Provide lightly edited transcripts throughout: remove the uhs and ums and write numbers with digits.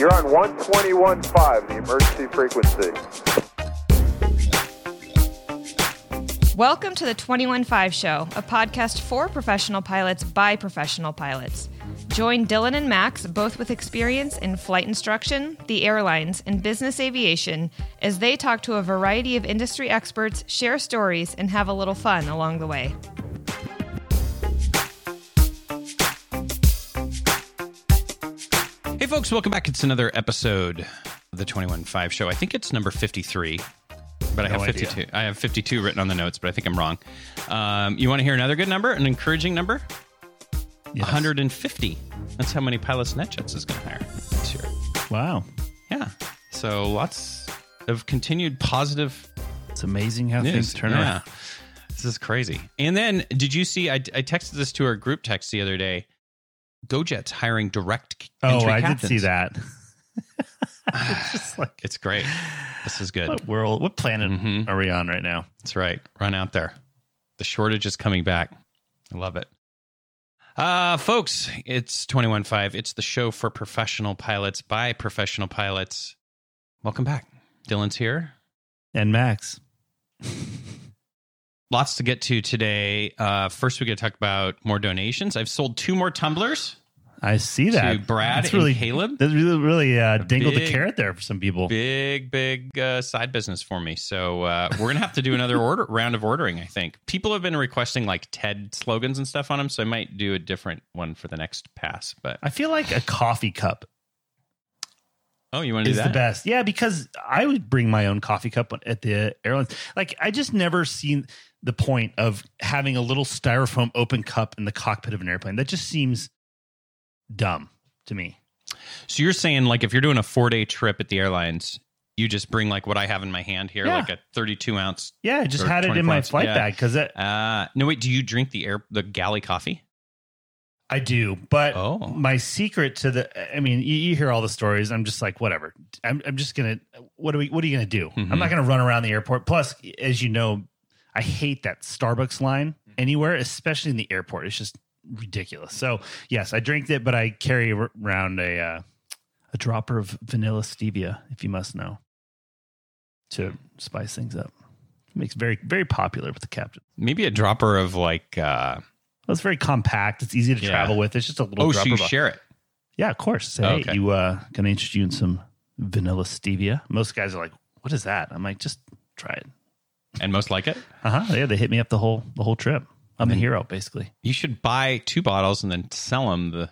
You're on 121.5, the emergency frequency. Welcome to the 21.5 Show, a podcast for professional pilots by professional pilots. Join Dylan and Max, both with experience in flight instruction, the airlines, and business aviation, as they talk to a variety of industry experts, share stories, and have a little fun along the way. Hey folks, welcome back. It's another episode of the 21.5 Show. I think it's number 53, but I have 52. Idea. I have 52 written on the notes, but I think I'm wrong. You want to hear another good number, an encouraging number? Yes. 150. That's how many pilots NetJets is going to hire this year. Wow. Yeah. So lots of continued positive. It's amazing how news. Things turn around. This is crazy. And then, did you see? I texted this to our group text the other day. GoJet's hiring direct entry captains. Did see that. It's great. This is good. What planet are we on right now? That's right. Run out there. The shortage is coming back. I love it. Folks, it's 21.5. It's the show for professional pilots by professional pilots. Welcome back. Dylan's here. And Max. Lots to get to today. First, we got to talk about more donations. I've sold 2 more tumblers. I see that. To Brad and Caleb. That's really dingled the carrot there for some people. Big side business for me. So we're going to have to do another round of ordering, I think. People have been requesting like TED slogans and stuff on them, so I might do a different one for the next pass. But I feel like a coffee cup. Oh, you want to do that? Is the best. Yeah, because I would bring my own coffee cup at the airlines. Like, I just never seen the point of having a little styrofoam open cup in the cockpit of an airplane. That just seems dumb to me. So you're saying, like, if you're doing a 4-day trip at the airlines, you just bring like what I have in my hand here, like a 32 ounce. Yeah, I just had it in my flight bag because no, wait, do you drink the galley coffee? I do, but my secret to you hear all the stories. I'm just like, whatever. I'm just gonna. What are you gonna do? I'm not gonna run around the airport. Plus, as you know, I hate that Starbucks line anywhere, especially in the airport. It's just ridiculous. So yes, I drink it, but I carry around a dropper of vanilla stevia, if you must know, to spice things up. It makes very, very popular with the captain. Maybe a dropper of like. Well, it's very compact. It's easy to travel with. It's just a little dropper. So you share it? Yeah, of course. Say, hey, can I interest you in some vanilla stevia? Most guys are like, what is that? I'm like, just try it. And most like it? Yeah, they hit me up the whole trip. I'm a hero, basically. You should buy 2 bottles and then sell them.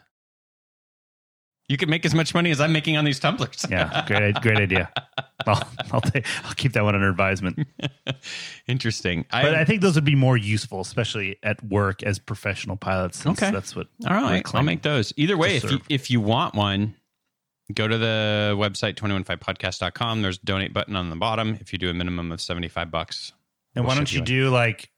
You could make as much money as I'm making on these tumblers. Yeah, great idea. I'll keep that one under advisement. Interesting. But I think those would be more useful, especially at work as professional pilots. Okay. That's what. All right. I'll make those. Either way, if you want one, go to the website, 215podcast.com. There's a donate button on the bottom. If you do a minimum of $75. And why don't you do like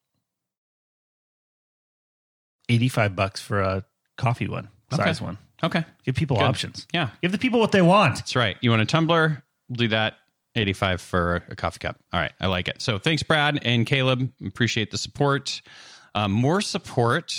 $85 for a coffee one, size one? Okay. Give people options. Yeah. Give the people what they want. That's right. You want a tumbler? We'll do that. 85 for a coffee cup. All right. I like it. So thanks, Brad and Caleb. Appreciate the support. More support.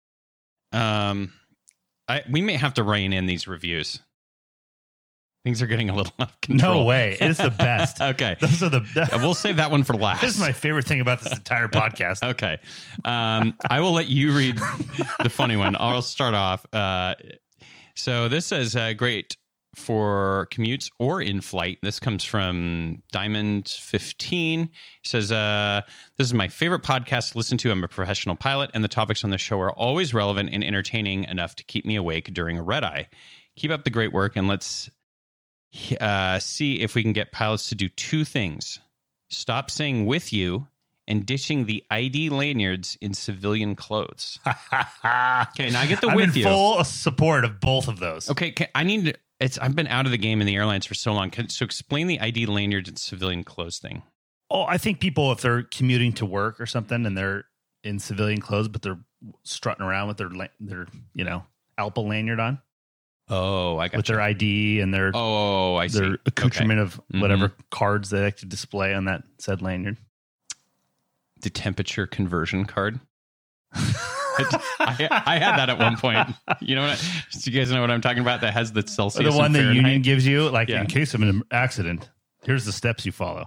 We may have to rein in these reviews. Things are getting a little out of control. No way. It's the best. Okay. Those are we'll save that one for last. This is my favorite thing about this entire podcast. Okay. I will let you read the funny one. I'll start off. So this says great for commutes or in flight. This comes from Diamond 15. It says, this is my favorite podcast to listen to. I'm a professional pilot, and the topics on the show are always relevant and entertaining enough to keep me awake during a red eye. Keep up the great work, and let's see if we can get pilots to do 2 things. Stop saying with you and ditching the ID lanyards in civilian clothes. Okay, now I get the I'm with in you. full support of both of those. Okay, I've been out of the game in the airlines for so long. So explain the ID lanyards and civilian clothes thing. Oh, I think people, if they're commuting to work or something and they're in civilian clothes, but they're strutting around with their ALPA lanyard on. Oh, I got with their ID and their I see. Their accoutrement of whatever cards they like to display on that said lanyard. The temperature conversion card. I had that at one point. You know what? Do you guys know what I'm talking about? That has the Celsius. The one that Fahrenheit. Union gives you, like Yeah. in case of an accident, here's the steps you follow.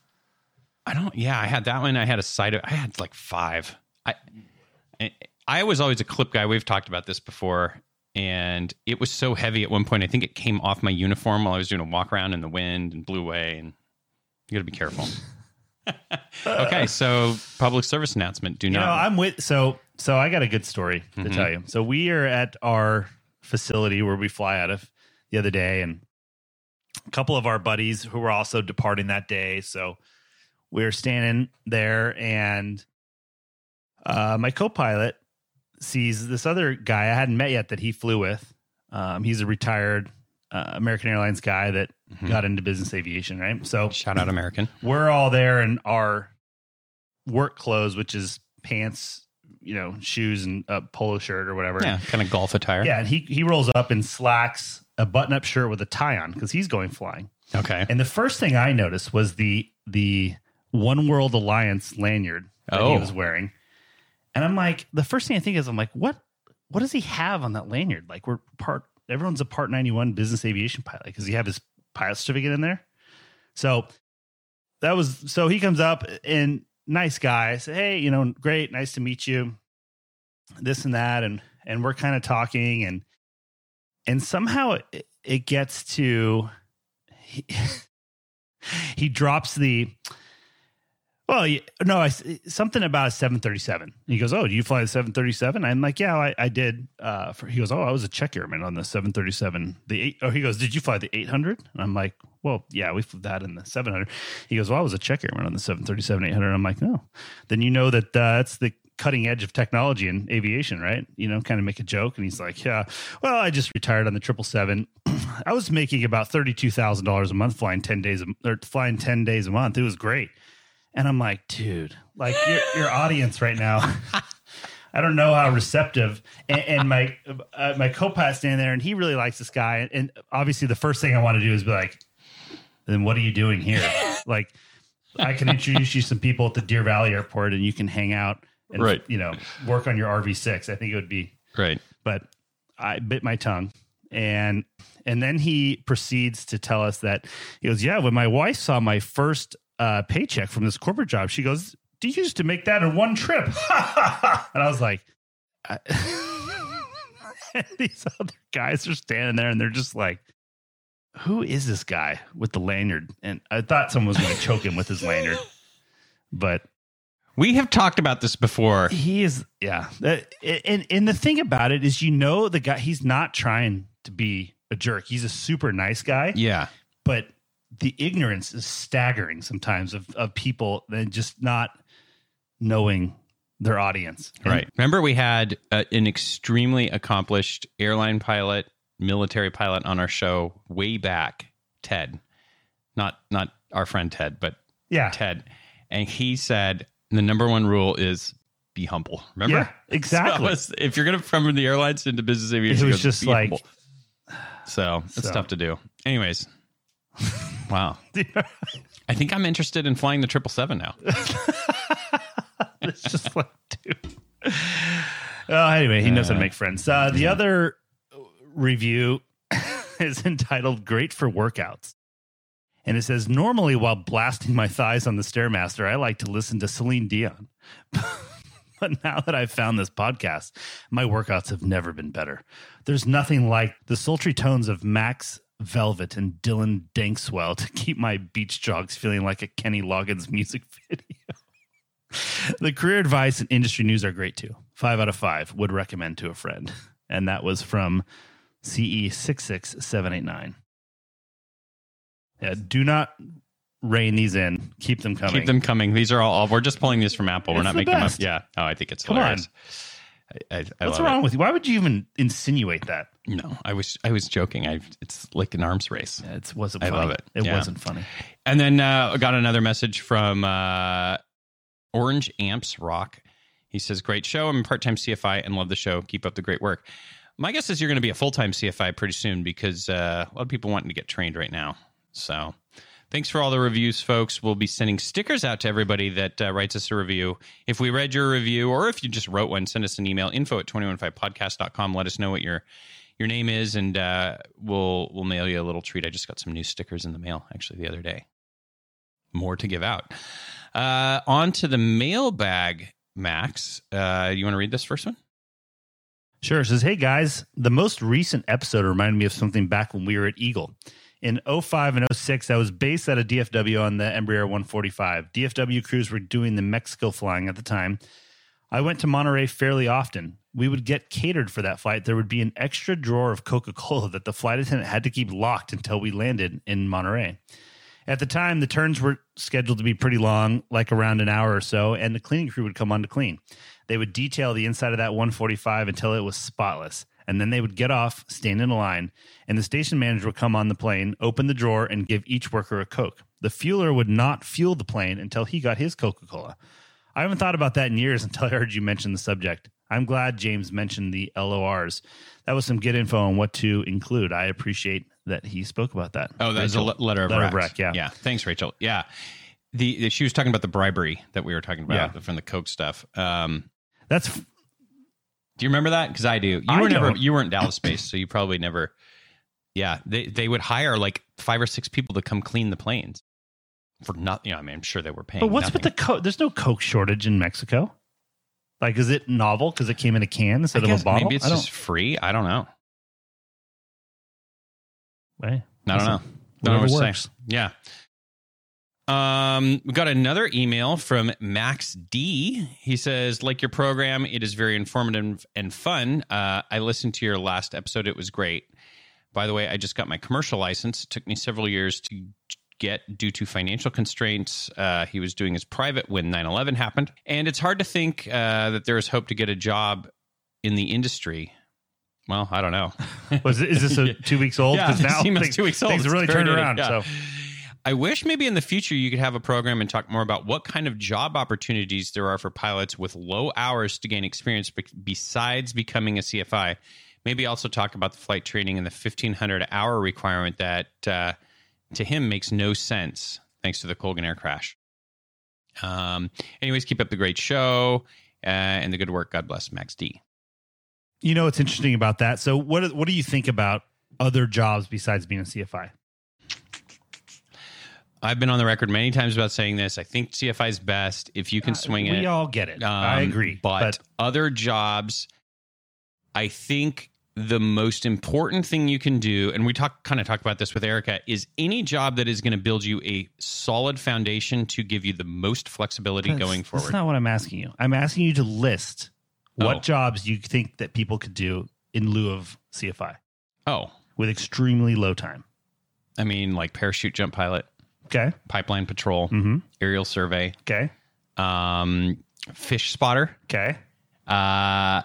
I had that one. I had I had like 5. I was always a clip guy. We've talked about this before. And it was so heavy at one point, I think it came off my uniform while I was doing a walk around in the wind and blew away. And you got to be careful. Okay, so public service announcement. I'm with so I got a good story to tell you. So we are at our facility where we fly out of the other day, and a couple of our buddies who were also departing that day. So we were standing there, and my co-pilot sees this other guy I hadn't met yet that he flew with. He's a retired American Airlines guy that got into business aviation, right? So shout out American. We're all there in our work clothes, which is pants, shoes and a polo shirt or whatever. Yeah, kind of golf attire. Yeah, and he rolls up in slacks, a button-up shirt with a tie on because he's going flying. Okay. And the first thing I noticed was the One World Alliance lanyard that he was wearing. And I'm like, the first thing I think is, I'm like, what does he have on that lanyard? Like, everyone's a Part 91 business aviation pilot. Because he have his pilot certificate in there. So he comes up and nice guy. I said, hey, great, nice to meet you. This and that. And we're kind of talking and somehow it gets to, he drops something about a 737. He goes, oh, do you fly the 737? I'm like, yeah, I did. He goes, oh, I was a check airman on the 737. He goes, did you fly the 800? And I'm like, well, yeah, we flew that in the 700. He goes, well, I was a check airman on the 737-800. I'm like, no. Then you know that that's the cutting edge of technology in aviation, right? Kind of make a joke. And he's like, yeah, well, I just retired on the 777. I was making about $32,000 a month flying 10 days a month. It was great. And I'm like, dude, like your audience right now, I don't know how receptive. And my co-pilot standing there, and he really likes this guy. And obviously, the first thing I want to do is be like, then what are you doing here? Like, I can introduce you to some people at the Deer Valley Airport, and you can hang out and work on your RV6. I think it would be great. But I bit my tongue, and then he proceeds to tell us that he goes, yeah, when my wife saw my first paycheck from this corporate job, she goes, do you used to make that in one trip? And I was like, and these other guys are standing there and they're just like, who is this guy with the lanyard? And I thought someone was going to choke him with his lanyard, but we have talked about this before. He is, yeah. And the thing about it is, the guy, he's not trying to be a jerk. He's a super nice guy. Yeah. But the ignorance is staggering sometimes of people and just not knowing their audience. Right. Remember, we had an extremely accomplished airline pilot, military pilot on our show way back, Ted. Not our friend Ted, but Ted. And he said the number one rule is be humble. Remember? Yeah, exactly. So if you're going to from the airlines into business aviation, it was just like humble. So it's tough to do. Anyways. Wow. I think I'm interested in flying the 777 now. It's just like, dude. Anyway, he knows how to make friends. The other review is entitled Great for Workouts. And it says, normally while blasting my thighs on the Stairmaster, I like to listen to Celine Dion. But now that I've found this podcast, my workouts have never been better. There's nothing like the sultry tones of Max Velvet and Dylan Dankswell to keep my beach jogs feeling like a Kenny Loggins music video. The career advice and industry news are great too. 5 out of 5 would recommend to a friend. And that was from CE66789. Yeah, do not rein these in. Keep them coming. Keep them coming. These are all we're just pulling these from Apple. We're not making them up. Yeah. Oh, I think it's hilarious. What's wrong with you? Why would you even insinuate that? No, I was joking. It's like an arms race. Yeah, it wasn't funny. I love it. It wasn't funny. And then I got another message from Orange Amps Rock. He says, great show. I'm a part-time CFI and love the show. Keep up the great work. My guess is you're going to be a full-time CFI pretty soon because a lot of people wanting to get trained right now. So Thanks for all the reviews, folks. We'll be sending stickers out to everybody that writes us a review. If we read your review, or if you just wrote one, send us an email, info@215podcast.com. Let us know what your name is, and we'll mail you a little treat. I just got some new stickers in the mail, actually, the other day. More to give out. On to the mailbag, Max. You want to read this first one? Sure. It says, hey, guys, the most recent episode reminded me of something back when we were at Eagle. In 05 and 06, I was based out of DFW on the Embraer 145. DFW crews were doing the Mexico flying at the time. I went to Monterey fairly often. We would get catered for that flight. There would be an extra drawer of Coca-Cola that the flight attendant had to keep locked until we landed in Monterey. At the time, the turns were scheduled to be pretty long, like around an hour or so, and the cleaning crew would come on to clean. They would detail the inside of that 145 until it was spotless, and then they would get off, stand in a line, and the station manager would come on the plane, open the drawer, and give each worker a Coke. The fueler would not fuel the plane until he got his Coca-Cola. I haven't thought about that in years until I heard you mention the subject. I'm glad James mentioned the LORs. That was some good info on what to include. I appreciate that he spoke about that. Oh, that's a letter of rec. Yeah. Yeah. Thanks, Rachel. Yeah. She was talking about the bribery that we were talking about from the Coke stuff. That's. Do you remember that? Because I do. You weren't Dallas based, so you probably never. Yeah, they would hire like 5 or 6 people to come clean the planes for nothing. I mean, I'm sure they were paying. But what's nothing. with the Coke? There's no Coke shortage in Mexico. Like, is it novel because it came in a can instead of a bottle? Maybe it's just free. I don't know. Hey, I don't know. Whatever works. Yeah. We got another email from Max D. He says, like your program, it is very informative and fun. I listened to your last episode. It was great. By the way, I just got my commercial license. It took me several years to get due to financial constraints. He was doing his private when 9/11 happened. And it's hard to think that there is hope to get a job in the industry. Well, I don't know. Is this a 2 weeks old? Yeah, now things 2 weeks old. Things really turned around. Yeah. So I wish maybe in the future you could have a program and talk more about what kind of job opportunities there are for pilots with low hours to gain experience besides becoming a CFI. Maybe also talk about the flight training and the 1,500-hour requirement that, to him, makes no sense thanks to the Colgan Air crash. Anyways, keep up the great show and the good work. God bless, Max D. You know what's interesting about that? So what do you think about other jobs besides being a CFI? I've been on the record many times about saying this. I think CFI is best if you can swing it. We all get it. I agree. But other jobs, I think the most important thing you can do, and we kind of talked about this with Erica, is any job that is going to build you a solid foundation to give you the most flexibility going forward. That's not what I'm asking you. I'm asking you to list what jobs you think that people could do in lieu of CFI. Oh. With extremely low time. I mean, like parachute jump pilot. Okay. Pipeline patrol. Mm-hmm. Aerial survey. Okay. Fish spotter. Okay. Trying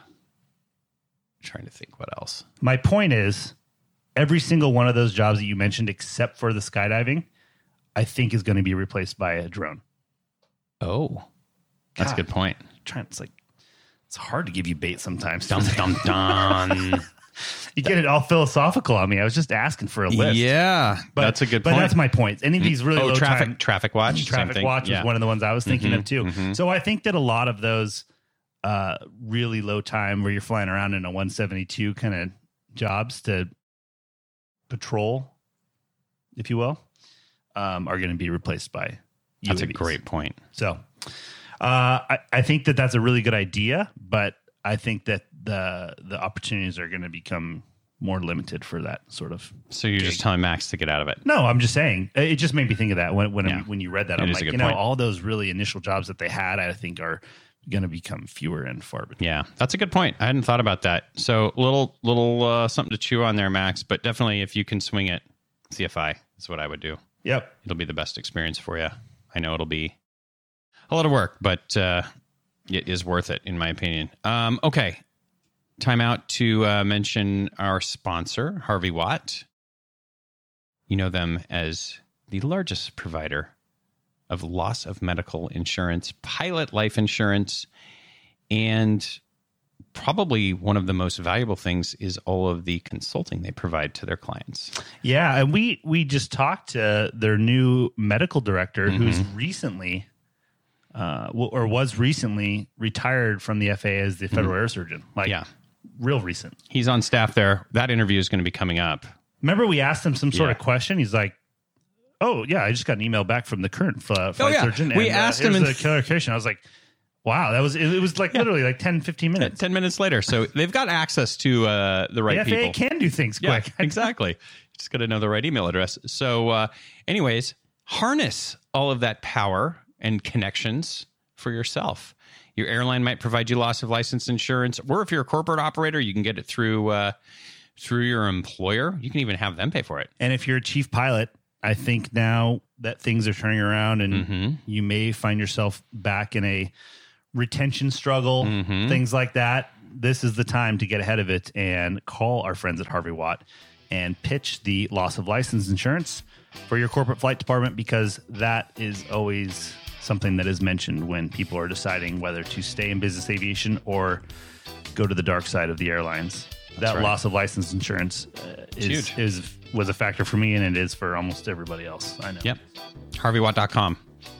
to think what else. My point is, every single one of those jobs that you mentioned, except for the skydiving, I think is going to be replaced by a drone. Oh, that's a good point. It's hard to give you bait sometimes. Dum, dum, dum. You get it all philosophical on me. I was just asking for a list. Yeah, that's a good point. But that's my point. Any of these really low time... Traffic watch. Traffic watch was one of the ones I was thinking of too. Mm-hmm. So I think that a lot of those really low time where you're flying around in a 172 kind of jobs to patrol, if you will, are going to be replaced by UAVs. That's a great point. So I think that that's a really good idea, but I think that the opportunities are going to become more limited for that sort of. So you're just telling Max to get out of it? No, I'm just saying. It just made me think of that when you read that. I'm like, all those really initial jobs that they had, I think are going to become fewer and far between. Yeah, that's a good point. I hadn't thought about that. So little something to chew on there, Max. But definitely, if you can swing it, CFI is what I would do. Yep, it'll be the best experience for you. I know it'll be a lot of work, but it is worth it, in my opinion. Okay. Time out to mention our sponsor, Harvey Watt. You know them as the largest provider of loss of medical insurance, pilot life insurance, and probably one of the most valuable things is all of the consulting they provide to their clients. Yeah, and we just talked to their new medical director, who's recently, was recently retired from the FAA as the federal air surgeon. Real recent. He's on staff there. That interview is going to be coming up. Remember, we asked him some sort of question. He's like, "Oh yeah, I just got an email back from the current flight surgeon." We asked him the clarification. I was like, wow, it was like literally like 10, 15 minutes. 10 minutes later. So they've got access to the right the FAA people. Can do things quick. Exactly. Just got to know the right email address. So anyways, harness all of that power and connections for yourself. Your airline might provide you loss of license insurance, or if you're a corporate operator, you can get it through your employer. You can even have them pay for it. And if you're a chief pilot, I think now that things are turning around and you may find yourself back in a retention struggle, things like that, this is the time to get ahead of it and call our friends at Harvey Watt and pitch the loss of license insurance for your corporate flight department, because that is always something that is mentioned when people are deciding whether to stay in business aviation go to the dark side of the airlines. That loss of license insurance was a factor for me, and it is for almost everybody else I know. Yep. HarveyWatt.com.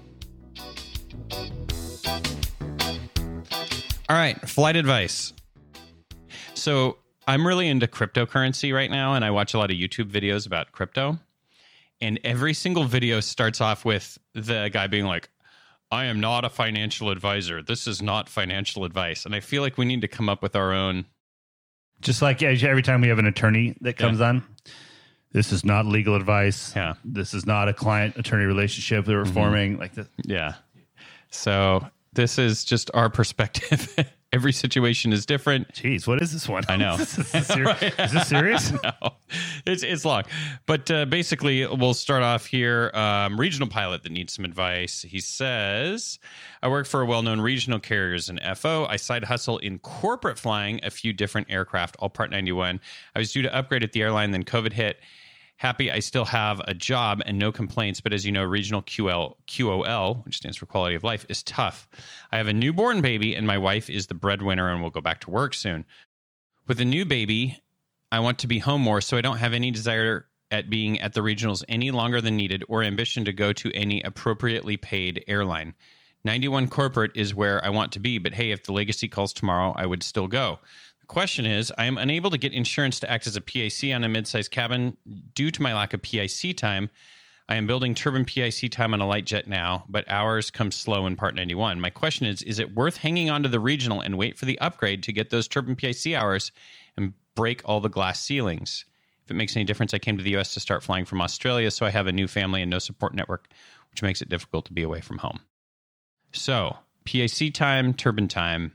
All right, flight advice. So I'm really into cryptocurrency right now, and I watch a lot of YouTube videos about crypto. And every single video starts off with the guy being like, I am not a financial advisor. This is not financial advice. And I feel like we need to come up with our own. Just like every time we have an attorney that comes on, this is not legal advice. Yeah. This is not a client-attorney relationship that we're forming. Like this. Yeah. So this is just our perspective. Every situation is different. Jeez, what is this one? I know. Is this serious? No, it's long. But basically, we'll start off here. Regional pilot that needs some advice. He says, I work for a well-known regional carrier as an FO. I side hustle in corporate flying a few different aircraft, all Part 91. I was due to upgrade at the airline, then COVID hit. Happy I still have a job and no complaints, but as you know, regional QOL, which stands for quality of life, is tough. I have a newborn baby and my wife is the breadwinner and will go back to work soon. With a new baby, I want to be home more, so I don't have any desire at being at the regionals any longer than needed or ambition to go to any appropriately paid airline. 91 corporate is where I want to be, but hey, if the legacy calls tomorrow, I would still go. Question is, I am unable to get insurance to act as a PIC on a mid-sized cabin due to my lack of PIC time. I am building turbine PIC time on a light jet now, but hours come slow in Part 91. My question is it worth hanging on to the regional and wait for the upgrade to get those turbine PIC hours and break all the glass ceilings? If it makes any difference, I came to the U.S. to start flying from Australia, so I have a new family and no support network, which makes it difficult to be away from home. So, PIC time, turbine time.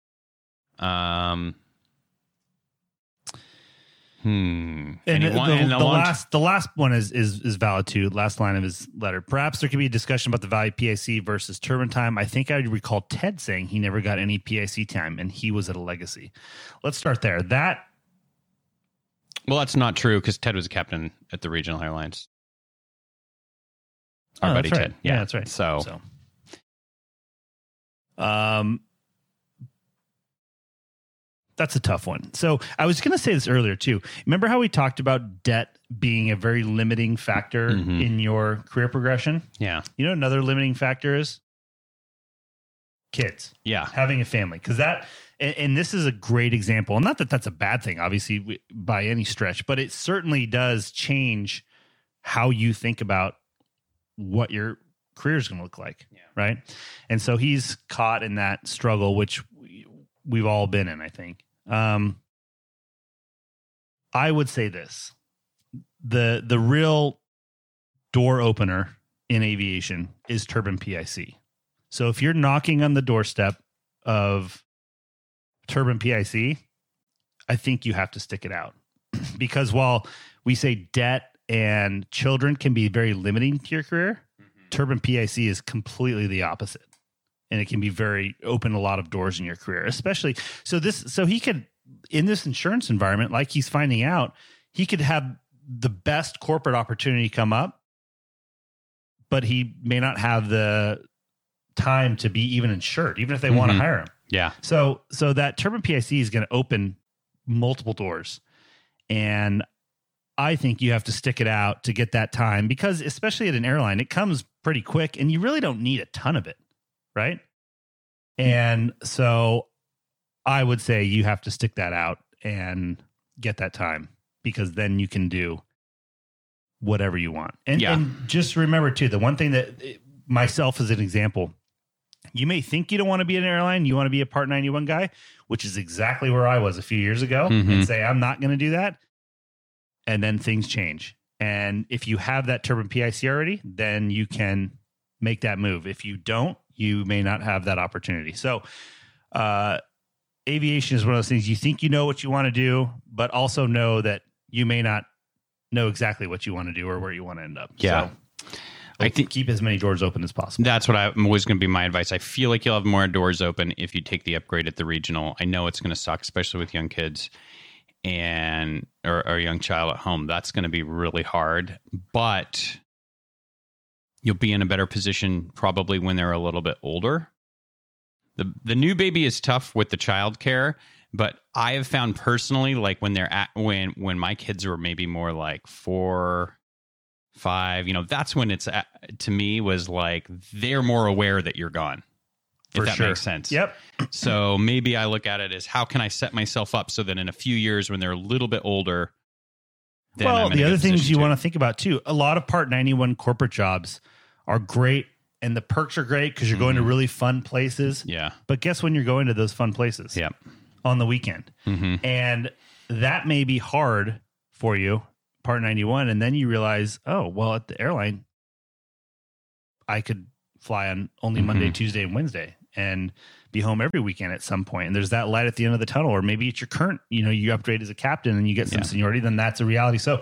And the last one is valid too. Last line of his letter. Perhaps there could be a discussion about the value of PIC versus turbine time. I think I recall Ted saying he never got any PIC time and he was at a legacy. Let's start there. That's not true because Ted was a captain at the regional airlines. Our buddy right. Ted. Yeah, that's right. So. That's a tough one. So I was going to say this earlier too. Remember how we talked about debt being a very limiting factor in your career progression? Yeah. You know, another limiting factor is kids. Yeah. Having a family. Because and this is a great example. And not that that's a bad thing, obviously, by any stretch, but it certainly does change how you think about what your career is going to look like. Yeah. Right. And so he's caught in that struggle, which we've all been in, I think. I would say this, the real door opener in aviation is turbine PIC. So if you're knocking on the doorstep of turbine PIC, I think you have to stick it out because while we say debt and children can be very limiting to your career, turbine PIC is completely the opposite. And it can be very open a lot of doors in your career, especially. So he could, in this insurance environment, like he's finding out, he could have the best corporate opportunity come up, but he may not have the time to be even insured, even if they want to hire him. Yeah. So that turbine PIC is going to open multiple doors. And I think you have to stick it out to get that time, because especially at an airline, it comes pretty quick and you really don't need a ton of it. Right. And so I would say you have to stick that out and get that time, because then you can do whatever you want. And just remember too, the one thing that myself as an example, you may think you don't want to be an airline, you want to be a Part 91 guy, which is exactly where I was a few years ago, and say, I'm not going to do that. And then things change. And if you have that turbine PIC already, then you can make that move. If you don't, you may not have that opportunity. So, aviation is one of those things you think you know what you want to do, but also know that you may not know exactly what you want to do or where you want to end up. Yeah. So I think keep as many doors open as possible. That's what I'm always going to be my advice. I feel like you'll have more doors open if you take the upgrade at the regional. I know it's going to suck, especially with young kids and or a young child at home. That's going to be really hard, but you'll be in a better position probably when they're a little bit older. The new baby is tough with the child care, but I have found personally, like when they're at when my kids were maybe more like 4, 5, that's when it's to me was like they're more aware that you're gone. For if that sure. makes sense. Yep. So maybe I look at it as how can I set myself up so that in a few years when they're a little bit older, then well, the other things you want to think about too, a lot of Part 91 corporate jobs are great and the perks are great because you're going to really fun places. Yeah. But guess when you're going to those fun places? Yep. On the weekend. And that may be hard for you, Part 91. And then you realize, oh, well, at the airline, I could fly on only Monday, Tuesday, and Wednesday and be home every weekend at some point. And there's that light at the end of the tunnel. Or maybe it's your current, you upgrade as a captain and you get some seniority, then that's a reality. So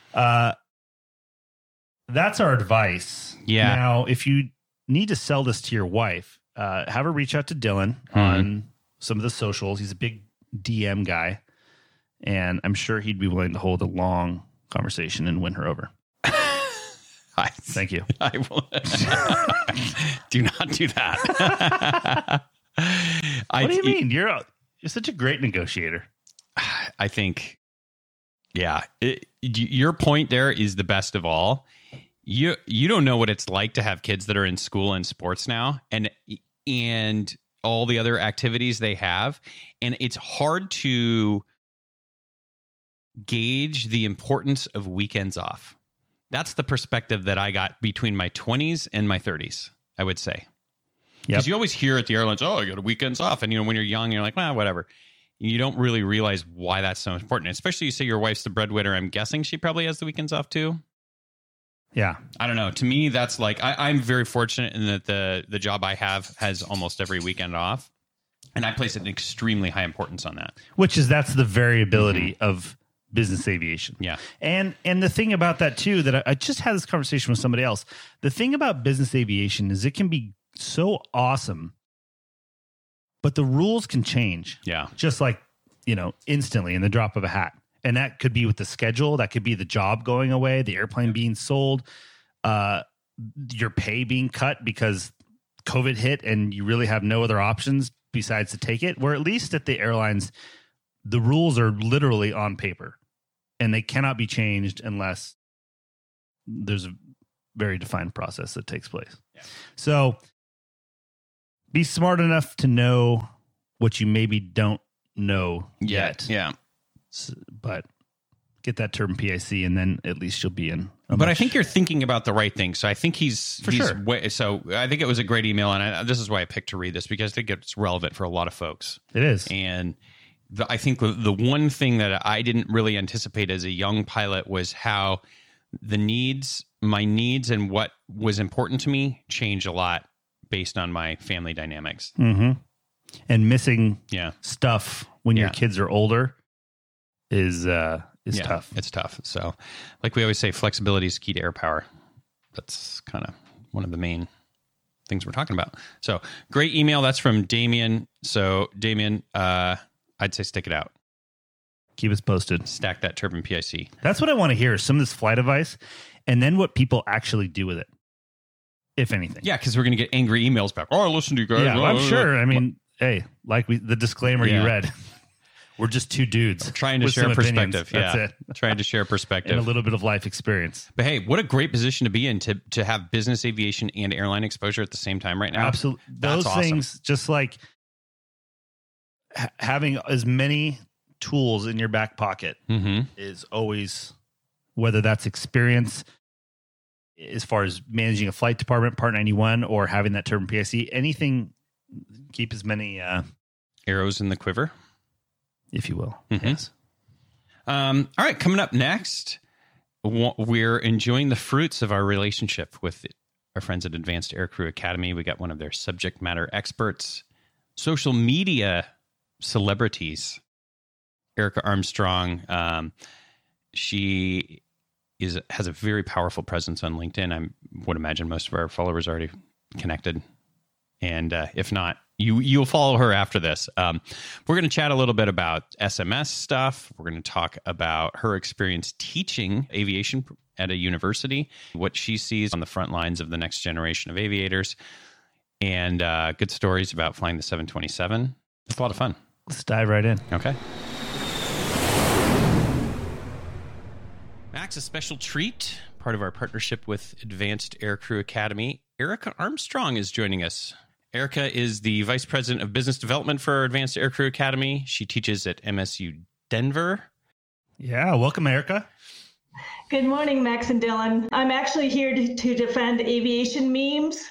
that's our advice. Yeah. Now, if you need to sell this to your wife, have her reach out to Dylan on some of the socials. He's a big DM guy, and I'm sure he'd be willing to hold a long conversation and win her over. Thank you. I will. Do not do that. What do you mean? You're such a great negotiator. I think, your point there is the best of all. You don't know what it's like to have kids that are in school and sports now, and all the other activities they have, and it's hard to gauge the importance of weekends off. That's the perspective that I got between my 20s and my 30s, I would say. Because you always hear at the airlines, oh, I got weekends off. And, when you're young, you're like, well, whatever. You don't really realize why that's so important. Especially you say your wife's the breadwinner. I'm guessing she probably has the weekends off too. Yeah. I don't know. To me, that's like, I'm very fortunate in that the job I have has almost every weekend off. And I place an extremely high importance on that. That's the variability of business aviation. Yeah. And the thing about that too, that I just had this conversation with somebody else. The thing about business aviation is it can be so awesome, but the rules can change. Yeah. Just like, instantly in the drop of a hat. And that could be with the schedule. That could be the job going away, the airplane being sold, your pay being cut because COVID hit and you really have no other options besides to take it. Where at least at the airlines, the rules are literally on paper and they cannot be changed unless there's a very defined process that takes place. Yeah. So be smart enough to know what you maybe don't know yet. Yeah. But get that turbine PIC and then at least you'll be in. I think you're thinking about the right thing. So I think he's sure. So I think it was a great email. And this is why I picked to read this, because I think it's relevant for a lot of folks. It is. And I think the one thing that I didn't really anticipate as a young pilot was how my needs and what was important to me change a lot based on my family dynamics. Mm-hmm. And missing stuff when your kids are older is tough. It's tough. So like we always say, flexibility is key to air power. That's kind of one of the main things we're talking about. So great email. That's from Damien. So Damien, I'd say stick it out. Keep us posted. Stack that turbine PIC. That's what I want to hear, some of this flight advice, and then what people actually do with it, if anything. Yeah, because we're going to get angry emails back. Oh, I listen to you guys. Yeah, I'm sure. I mean, hey, the disclaimer you read, we're just two dudes trying to share perspective. That's it. Trying to share perspective and a little bit of life experience. But hey, what a great position to be in to have business aviation and airline exposure at the same time right now. Absolutely. Those things, just like having as many tools in your back pocket is always, whether that's experience as far as managing a flight department, Part 91, or having that term PIC, anything, keep as many arrows in the quiver, if you will. Yes. All right. Coming up next, we're enjoying the fruits of our relationship with our friends at Advanced Aircrew Academy. We got one of their subject matter experts, social media celebrities, Erica Armstrong. She has a very powerful presence on LinkedIn. I would imagine most of our followers are already connected. And if not, you'll follow her after this. We're going to chat a little bit about SMS stuff. We're going to talk about her experience teaching aviation at a university, what she sees on the front lines of the next generation of aviators, and good stories about flying the 727. It's a lot of fun. Let's dive right in. Okay. Max, a special treat, part of our partnership with Advanced Aircrew Academy. Erica Armstrong is joining us. Erica is the Vice President of Business Development for Advanced Aircrew Academy. She teaches at MSU Denver. Yeah, welcome, Erica. Good morning, Max and Dylan. I'm actually here to defend aviation memes.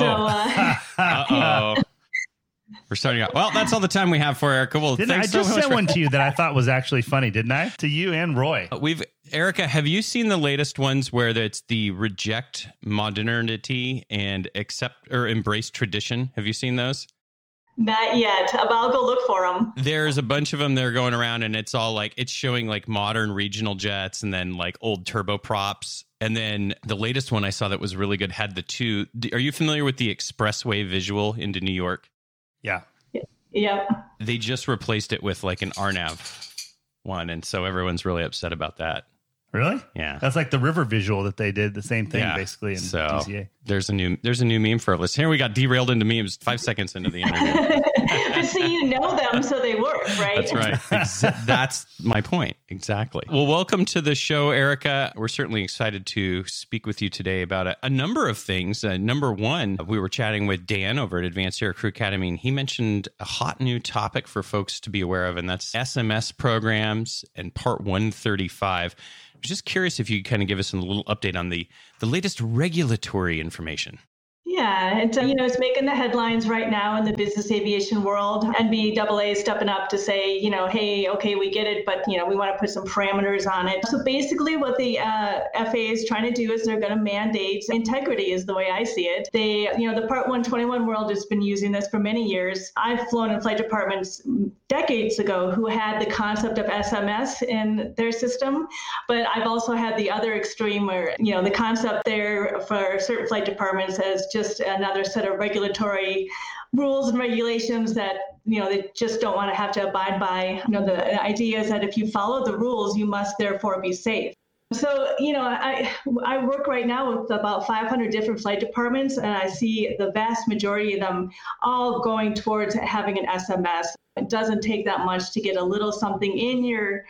Uh-oh. We're starting out. Well, that's all the time we have for Erica. Well, I just sent one to you that I thought was actually funny, didn't I? To you and Roy. Erica, have you seen the latest ones where it's the reject modernity and accept or embrace tradition? Have you seen those? Not yet. I'll go look for them. There's a bunch of them that are going around, and it's all like, it's showing like modern regional jets and then like old turboprops. And then the latest one I saw that was really good had the two. Are you familiar with the expressway visual into New York? Yeah. Yep. They just replaced it with like an RNAV one. And so everyone's really upset about that. Really? Yeah. That's like the river visual that they did the same thing basically in DCA. There's a new meme for our list. Here we got derailed into memes 5 seconds into the interview. But see, you know them, so they work, right? That's right. That's my point. Exactly. Well, welcome to the show, Erica. We're certainly excited to speak with you today about a number of things. Number one, we were chatting with Dan over at Advanced Aircrew Academy, and he mentioned a hot new topic for folks to be aware of, and that's SMS programs and Part 135. I was just curious if you could kind of give us a little update on the latest regulatory information. Yeah, it's making the headlines right now in the business aviation world. NBAA is stepping up to say, hey, okay, we get it, but, we want to put some parameters on it. So basically what the FAA is trying to do is they're going to mandate integrity is the way I see it. They, the Part 121 world has been using this for many years. I've flown in flight departments decades ago who had the concept of SMS in their system, but I've also had the other extreme where, the concept there for certain flight departments as just another set of regulatory rules and regulations that, they just don't want to have to abide by. The idea is that if you follow the rules, you must therefore be safe. So, I work right now with about 500 different flight departments, and I see the vast majority of them all going towards having an SMS. It doesn't take that much to get a little something in your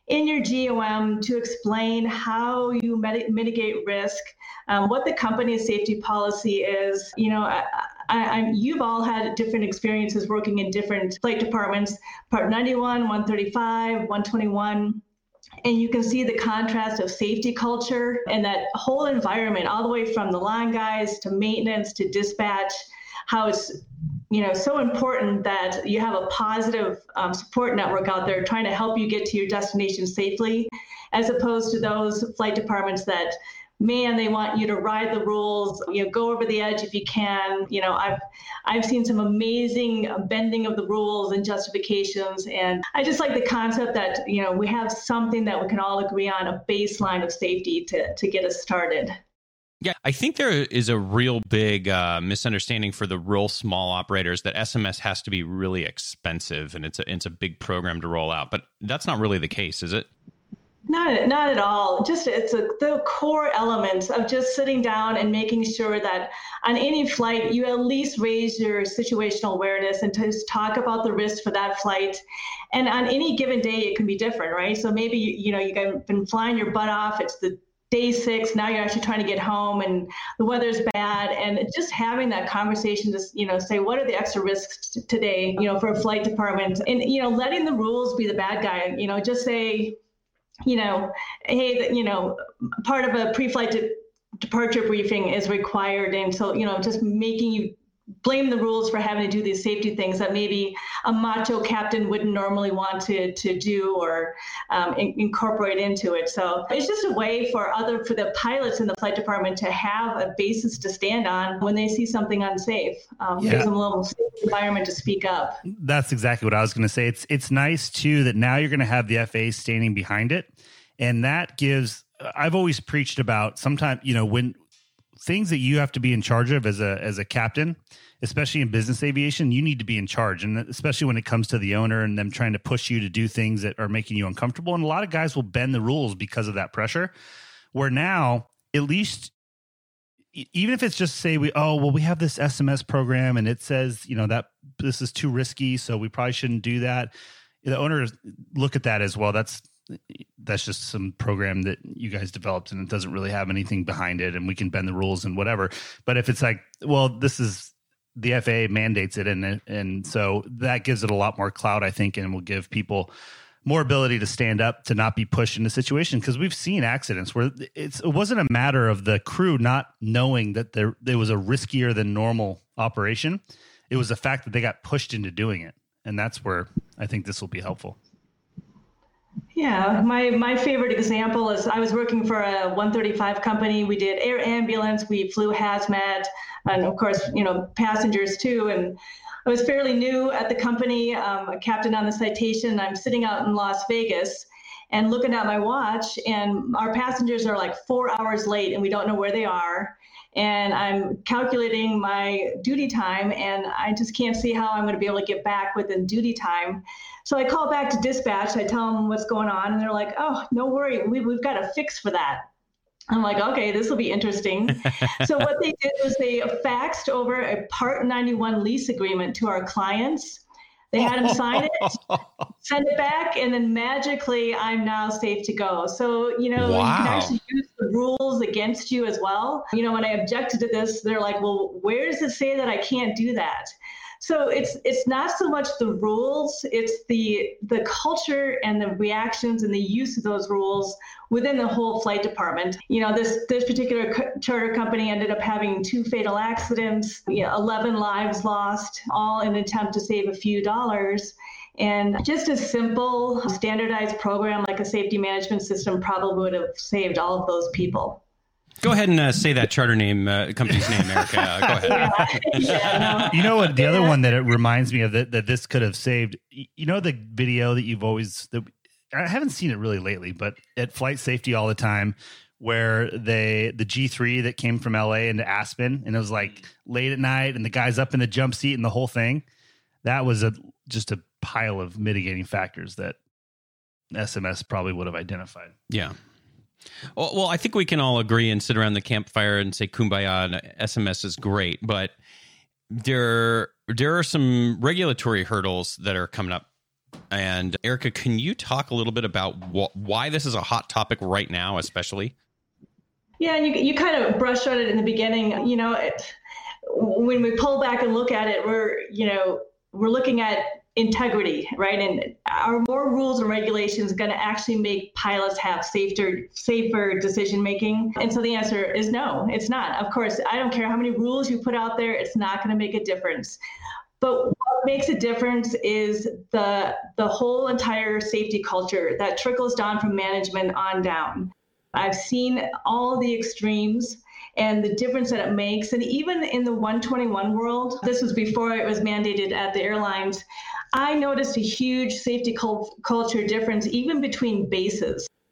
GOM to explain how you mitigate risk, what the company's safety policy is. You've all had different experiences working in different flight departments, Part 91, 135, 121. And you can see the contrast of safety culture and that whole environment, all the way from the line guys to maintenance to dispatch, how it's so important that you have a positive support network out there trying to help you get to your destination safely, as opposed to those flight departments that, man, they want you to ride the rules, go over the edge if you can. I've seen some amazing bending of the rules and justifications. And I just like the concept that, we have something that we can all agree on, a baseline of safety to get us started. Yeah, I think there is a real big misunderstanding for the real small operators that SMS has to be really expensive and it's a big program to roll out. But that's not really the case, is it? Not at all. Just it's the core elements of just sitting down and making sure that on any flight, you at least raise your situational awareness and just talk about the risk for that flight. And on any given day, it can be different, right? So maybe, you've been flying your butt off. It's the day 6, now you're actually trying to get home and the weather's bad. And just having that conversation, just, say, what are the extra risks today, for a flight department? And, letting the rules be the bad guy, just say, hey, part of a pre-flight departure briefing is required. And so, just making you blame the rules for having to do these safety things that maybe a macho captain wouldn't normally want to do or incorporate into it. So it's just a way for the pilots in the flight department to have a basis to stand on when they see something unsafe. Gives them a little safe environment to speak up. That's exactly what I was going to say. It's nice too that now you're going to have the FAA standing behind it. And that gives, I've always preached about sometimes, when things that you have to be in charge of as a captain, especially in business aviation, you need to be in charge. And especially when it comes to the owner and them trying to push you to do things that are making you uncomfortable. And a lot of guys will bend the rules because of that pressure, where now, at least, even if it's just say we have this SMS program and it says, that this is too risky, so we probably shouldn't do that. The owners look at that as well. That's just some program that you guys developed and it doesn't really have anything behind it and we can bend the rules and whatever. But if it's like, well, this is the FAA mandates it. And so that gives it a lot more clout, I think, and will give people more ability to stand up, to not be pushed into situation. Because we've seen accidents where it wasn't a matter of the crew not knowing that there was a riskier than normal operation. It was the fact that they got pushed into doing it. And that's where I think this will be helpful. Yeah, my favorite example is I was working for a 135 company. We did air ambulance, we flew hazmat, and of course, passengers too. And I was fairly new at the company, a captain on the Citation. I'm sitting out in Las Vegas and looking at my watch, and our passengers are like 4 hours late and we don't know where they are. And I'm calculating my duty time and I just can't see how I'm going to be able to get back within duty time. So I call back to dispatch, I tell them what's going on, and they're like, oh, no worry, we've got a fix for that. I'm like, okay, this will be interesting. So what they did was they faxed over a Part 91 lease agreement to our clients. They had them sign it, send it back, and then magically I'm now safe to go. So, you can actually use the rules against you as well. When I objected to this, they're like, well, where does it say that I can't do that? So it's not so much the rules, it's the culture and the reactions and the use of those rules within the whole flight department. This particular charter company ended up having 2 fatal accidents, 11 lives lost, all in an attempt to save a few dollars. And just a simple standardized program like a safety management system probably would have saved all of those people. Go ahead and say that charter name, company's name, Erica. Go ahead. You know what? The other one that it reminds me of that this could have saved. The video that you've always. I haven't seen it really lately, but at Flight Safety all the time, where the G3 that came from LA into Aspen, and it was like late at night, and the guy's up in the jump seat, and the whole thing. That was just a pile of mitigating factors that SMS probably would have identified. Yeah. Well, I think we can all agree and sit around the campfire and say kumbaya and SMS is great, but there are some regulatory hurdles that are coming up. And Erica, can you talk a little bit about why this is a hot topic right now, especially? Yeah, you kind of brushed on it in the beginning. When we pull back and look at it, we're looking at integrity, right? And are more rules and regulations going to actually make pilots have safer decision making? And so the answer is no, it's not. Of course, I don't care how many rules you put out there, it's not going to make a difference. But what makes a difference is the whole entire safety culture that trickles down from management on down. I've seen all the extremes and the difference that it makes. And even in the 121 world, this was before it was mandated at the airlines, I noticed a huge safety culture difference even between bases.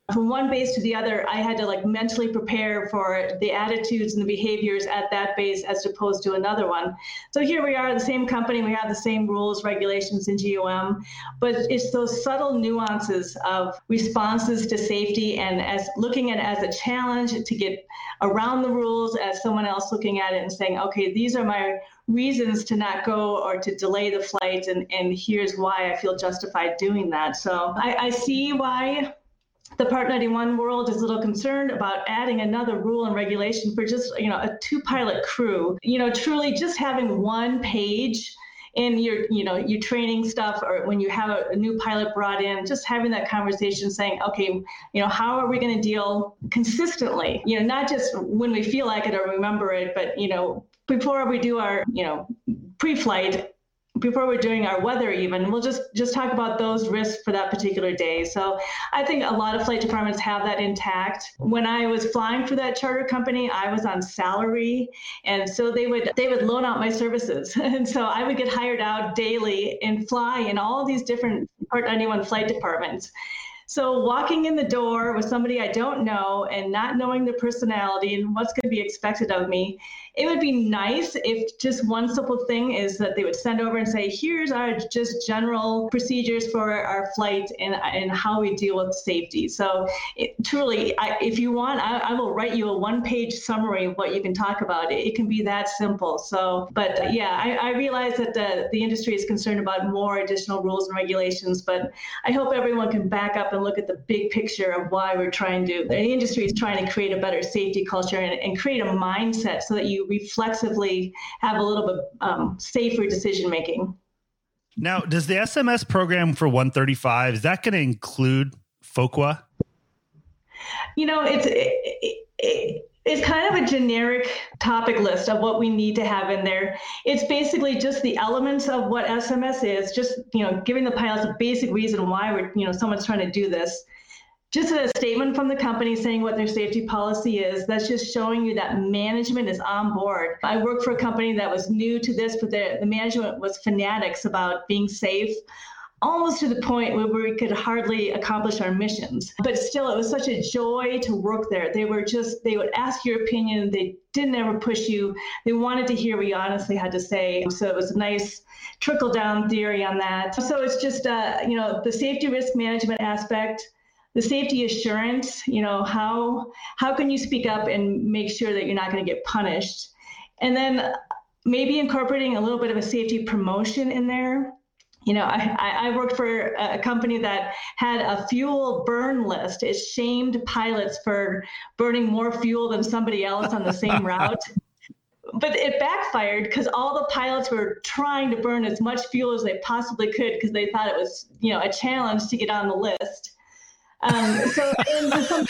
from one base to the other, I had to like mentally prepare for the attitudes and the behaviors at that base as opposed to another one. So here we are, the same company, we have the same rules, regulations, and GOM, but it's those subtle nuances of responses to safety and as looking at it as a challenge to get around the rules, as someone else looking at it and saying, okay, these are my reasons to not go or to delay the flight, and here's why I feel justified doing that. So I see why the Part 91 world is a little concerned about adding another rule and regulation for just, a 2-pilot crew. Truly just having one page in your training stuff, or when you have a new pilot brought in, just having that conversation saying, okay, how are we going to deal consistently? Not just when we feel like it or remember it, but, before we do our, pre-flight, before we're doing our weather even, we'll just talk about those risks for that particular day. So I think a lot of flight departments have that intact. When I was flying for that charter company, I was on salary. And so they would loan out my services. And so I would get hired out daily and fly in all these different Part 91 flight departments. So walking in the door with somebody I don't know and not knowing their personality and what's going to be expected of me, it would be nice if just one simple thing is that they would send over and say, here's our just general procedures for our flight and how we deal with safety. So truly, if you want, I will write you a 1-page summary of what you can talk about. It can be that simple. So, but yeah, I realize that the industry is concerned about more additional rules and regulations, but I hope everyone can back up and look at the big picture of why the industry is trying to create a better safety culture and create a mindset so that you reflexively have a little bit safer decision making. Now, does the SMS program for 135, is that going to include FOQA? It's kind of a generic topic list of what we need to have in there. It's basically just the elements of what SMS is, just, giving the pilots a basic reason why someone's trying to do this. Just a statement from the company saying what their safety policy is. That's just showing you that management is on board. I worked for a company that was new to this, but the management was fanatics about being safe, almost to the point where we could hardly accomplish our missions. But still, it was such a joy to work there. They would ask your opinion. They didn't ever push you. They wanted to hear what you honestly had to say. So it was a nice trickle-down theory on that. So it's just, the safety risk management aspect, the safety assurance, how can you speak up and make sure that you're not going to get punished? And then maybe incorporating a little bit of a safety promotion in there. I worked for a company that had a fuel burn list. It shamed pilots for burning more fuel than somebody else on the same route. But it backfired because all the pilots were trying to burn as much fuel as they possibly could because they thought it was, a challenge to get on the list. So some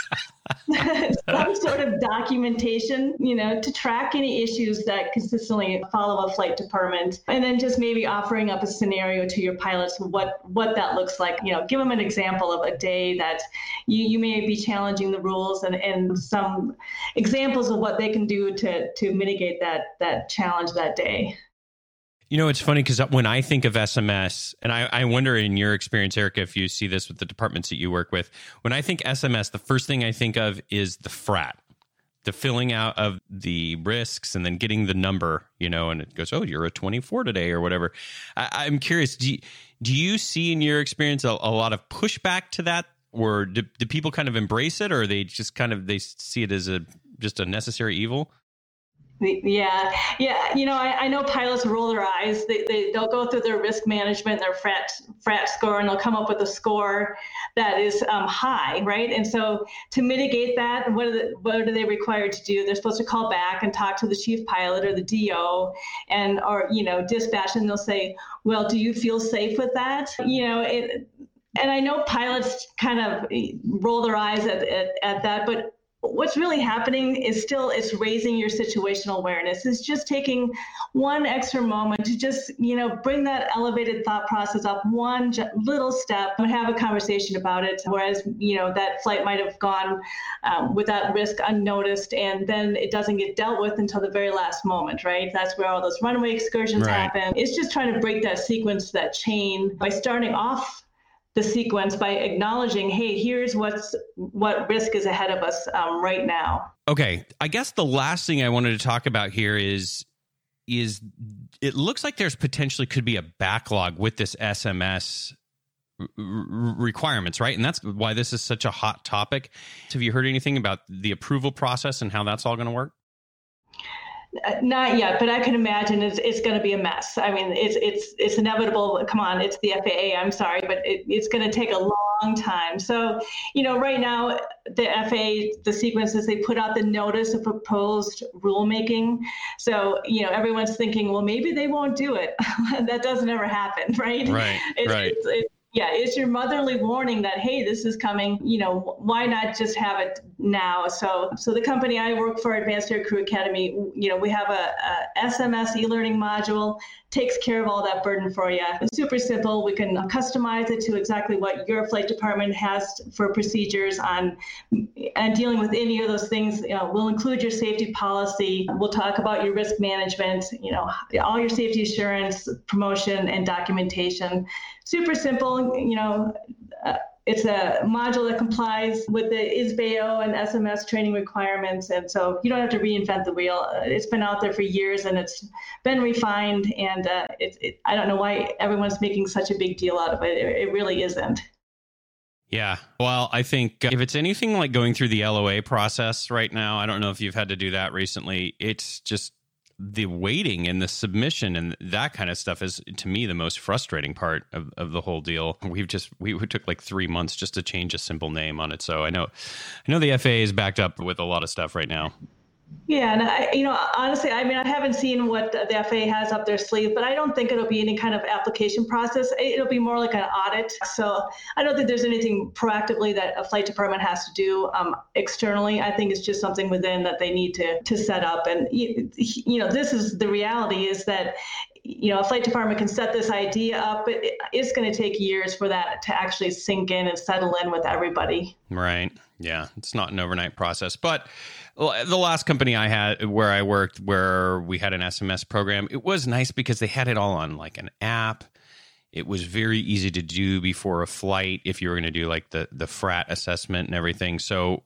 sort of documentation, to track any issues that consistently follow a flight department, and then just maybe offering up a scenario to your pilots, what that looks like. Give them an example of a day that you may be challenging the rules and some examples of what they can do to mitigate that challenge that day. It's funny because when I think of SMS, and I wonder in your experience, Erica, if you see this with the departments that you work with, when I think SMS, the first thing I think of is the FRAT, the filling out of the risks and then getting the number, and it goes, oh, you're a 24 today or whatever. I'm curious, do you see in your experience a lot of pushback to that, or do people kind of embrace it, or they just they see it as just a necessary evil? Yeah. I know pilots roll their eyes. They'll go through their risk management, their FRAT score, and they'll come up with a score that is high, right? And so to mitigate that, what are they required to do? They're supposed to call back and talk to the chief pilot or the DO or dispatch, and they'll say, well, do you feel safe with that? And I know pilots kind of roll their eyes at that, but what's really happening is still it's raising your situational awareness. It's just taking one extra moment to just, bring that elevated thought process up one little step and have a conversation about it. Whereas, that flight might have gone without risk unnoticed, and then it doesn't get dealt with until the very last moment, right? That's where all those runway excursions happen. It's just trying to break that sequence, that chain by starting off the sequence by acknowledging, hey, here's what risk is ahead of us right now. Okay. I guess the last thing I wanted to talk about here is it looks like there's potentially could be a backlog with this SMS requirements, right? And that's why this is such a hot topic. Have you heard anything about the approval process and how that's all going to work? Not yet, but I can imagine it's going to be a mess. I mean, it's inevitable. Come on, it's the FAA. I'm sorry, but it's going to take a long time. So, right now, the FAA, the sequence is they put out the notice of proposed rulemaking. So, everyone's thinking, well, maybe they won't do it. That doesn't ever happen, right? Right. It's your motherly warning that, hey, this is coming, why not just have it now? So the company I work for, Advanced Air Crew Academy, we have a SMS e-learning module, takes care of all that burden for you. It's super simple. We can customize it to exactly what your flight department has for procedures on and dealing with any of those things. We'll include your safety policy. We'll talk about your risk management, all your safety assurance, promotion, and documentation. Super simple, it's a module that complies with the ISBAO and SMS training requirements. And so you don't have to reinvent the wheel. It's been out there for years and it's been refined. And I don't know why everyone's making such a big deal out of it. It really isn't. Yeah. Well, I think if it's anything like going through the LOA process right now, I don't know if you've had to do that recently. It's just the waiting and the submission and that kind of stuff is, to me, the most frustrating part of the whole deal. We took like 3 months just to change a simple name on it. So I know the FAA is backed up with a lot of stuff right now. Yeah, and honestly, I haven't seen what the FAA has up their sleeve, but I don't think it'll be any kind of application process. It'll be more like an audit. So I don't think there's anything proactively that a flight department has to do externally. I think it's just something within that they need to set up. And this is the reality is that a flight department can set this idea up, but it's going to take years for that to actually sink in and settle in with everybody. Right. Yeah, it's not an overnight process. But the last company I had where I worked, where we had an SMS program, it was nice because they had it all on like an app. It was very easy to do before a flight if you were going to do like the FRAT assessment and everything. So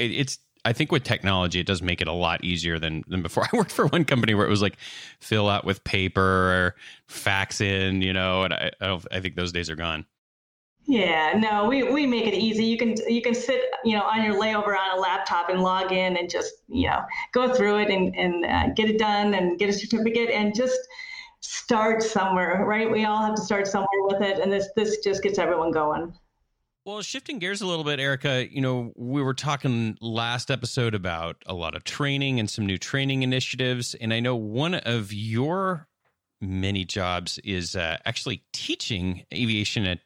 I think with technology, it does make it a lot easier than before. I worked for one company where it was like fill out with paper or fax in, and I think those days are gone. Yeah, no, we make it easy. You can sit, on your layover on a laptop and log in and just, go through it and get it done and get a certificate and just start somewhere, right? We all have to start somewhere with it. And this just gets everyone going. Well, shifting gears a little bit, Erica, we were talking last episode about a lot of training and some new training initiatives. And I know one of your many jobs is actually teaching aviation at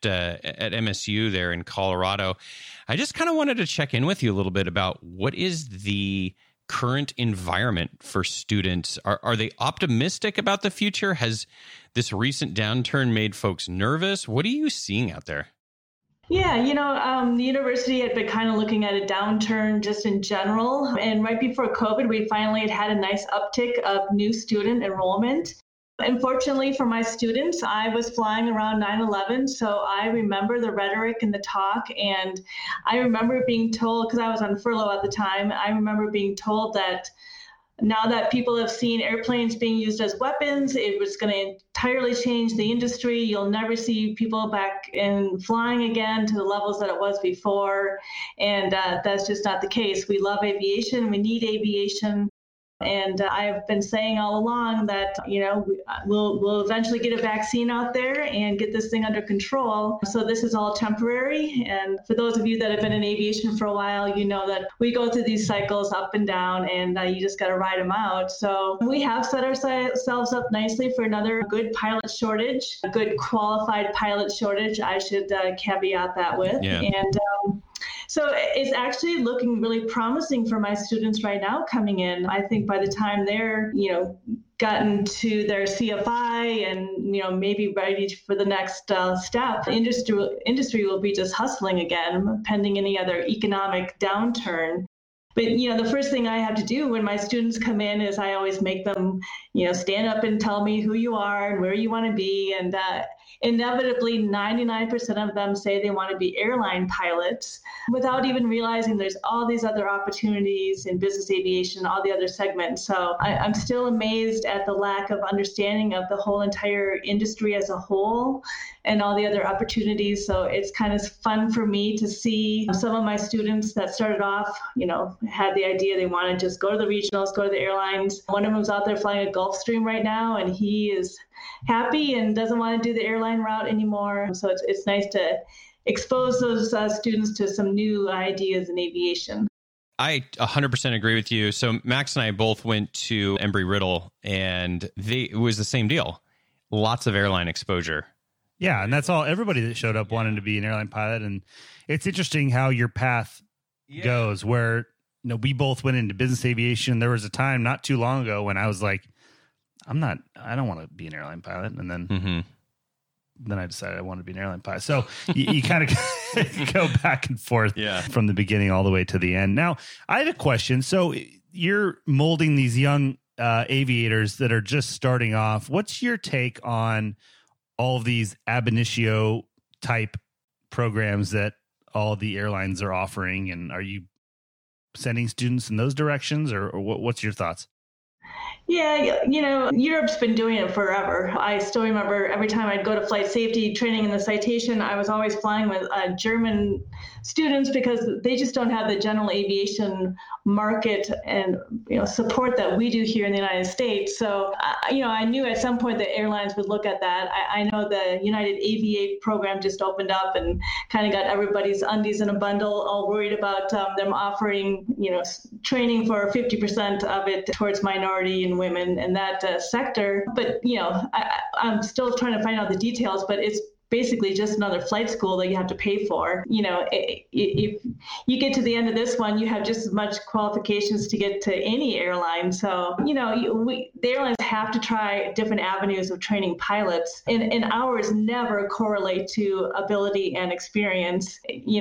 MSU there in Colorado. I just kind of wanted to check in with you a little bit about what is the current environment for students. Are they optimistic about the future? Has this recent downturn made folks nervous? What are you seeing out there? Yeah, the university had been kind of looking at a downturn just in general. And right before COVID, we finally had a nice uptick of new student enrollment. Unfortunately for my students, I was flying around 9/11, so I remember the rhetoric and the talk, and I remember being told, because I was on furlough at the time, I remember being told that now that people have seen airplanes being used as weapons, it was going to entirely change the industry. You'll never see people back in flying again to the levels that it was before, and that's just not the case. We love aviation. We need aviation. And I've been saying all along that, we'll eventually get a vaccine out there and get this thing under control. So this is all temporary. And for those of you that have been in aviation for a while, you know that we go through these cycles up and down, and you just got to ride them out. So we have set ourselves up nicely for another good pilot shortage, a good qualified pilot shortage, I should caveat that with. Yeah. And so it's actually looking really promising for my students right now coming in. I think by the time they're, gotten to their CFI and, maybe ready for the next step, industry will be just hustling again, pending any other economic downturn. But, the first thing I have to do when my students come in is I always make them, stand up and tell me who you are and where you want to be. And inevitably 99% of them say they want to be airline pilots without even realizing there's all these other opportunities in business aviation, all the other segments. So I'm still amazed at the lack of understanding of the whole entire industry as a whole and all the other opportunities. So it's kind of fun for me to see some of my students that started off, had the idea they want to just go to the regionals, go to the airlines. One of them's out there flying a Gulfstream right now, and he is happy and doesn't want to do the airline route anymore. So it's nice to expose those students to some new ideas in aviation. I 100% agree with you. So Max and I both went to Embry-Riddle, and it was the same deal. Lots of airline exposure. Yeah, and that's all. Everybody that showed up wanted to be an airline pilot, and it's interesting how your path goes. Where we both went into business aviation. There was a time not too long ago when I was like, I don't want to be an airline pilot, and then then I decided I wanted to be an airline pilot. So you kind of go back and forth from the beginning all the way to the end. Now, I have a question. So you're molding these young aviators that are just starting off. What's your take on all of these ab initio type programs that all the airlines are offering? And are you sending students in those directions, or what's your thoughts? Yeah, Europe's been doing it forever. I still remember every time I'd go to flight safety training in the Citation, I was always flying with German students because they just don't have the general aviation market and support that we do here in the United States. So, I knew at some point that airlines would look at that. I know the United Aviate program just opened up and kind of got everybody's undies in a bundle, all worried about them offering, training for 50% of it towards minority and women in that sector. But, I'm still trying to find out the details, but it's basically just another flight school that you have to pay for. If you get to the end of this one, you have just as much qualifications to get to any airline. So, the airlines have to try different avenues of training pilots, and ours never correlate to ability and experience.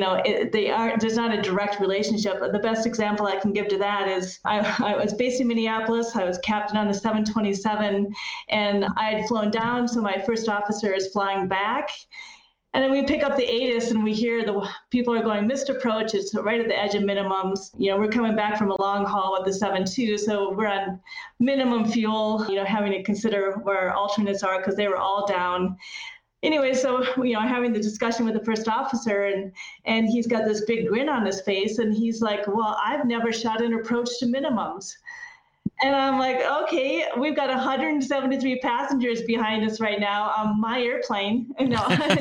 There's not a direct relationship. The best example I can give to that is I was based in Minneapolis. I was captain on the 727, and I had flown down, so my first officer is flying back. And then we pick up the ATIS and we hear the people are going, missed approach. It's right at the edge of minimums. We're coming back from a long haul with the 7.2, so we're on minimum fuel, having to consider where our alternates are because they were all down. Anyway, so, having the discussion with the first officer, and he's got this big grin on his face, and he's like, well, I've never shot an approach to minimums. And I'm like, okay, we've got 173 passengers behind us right now on my airplane. No,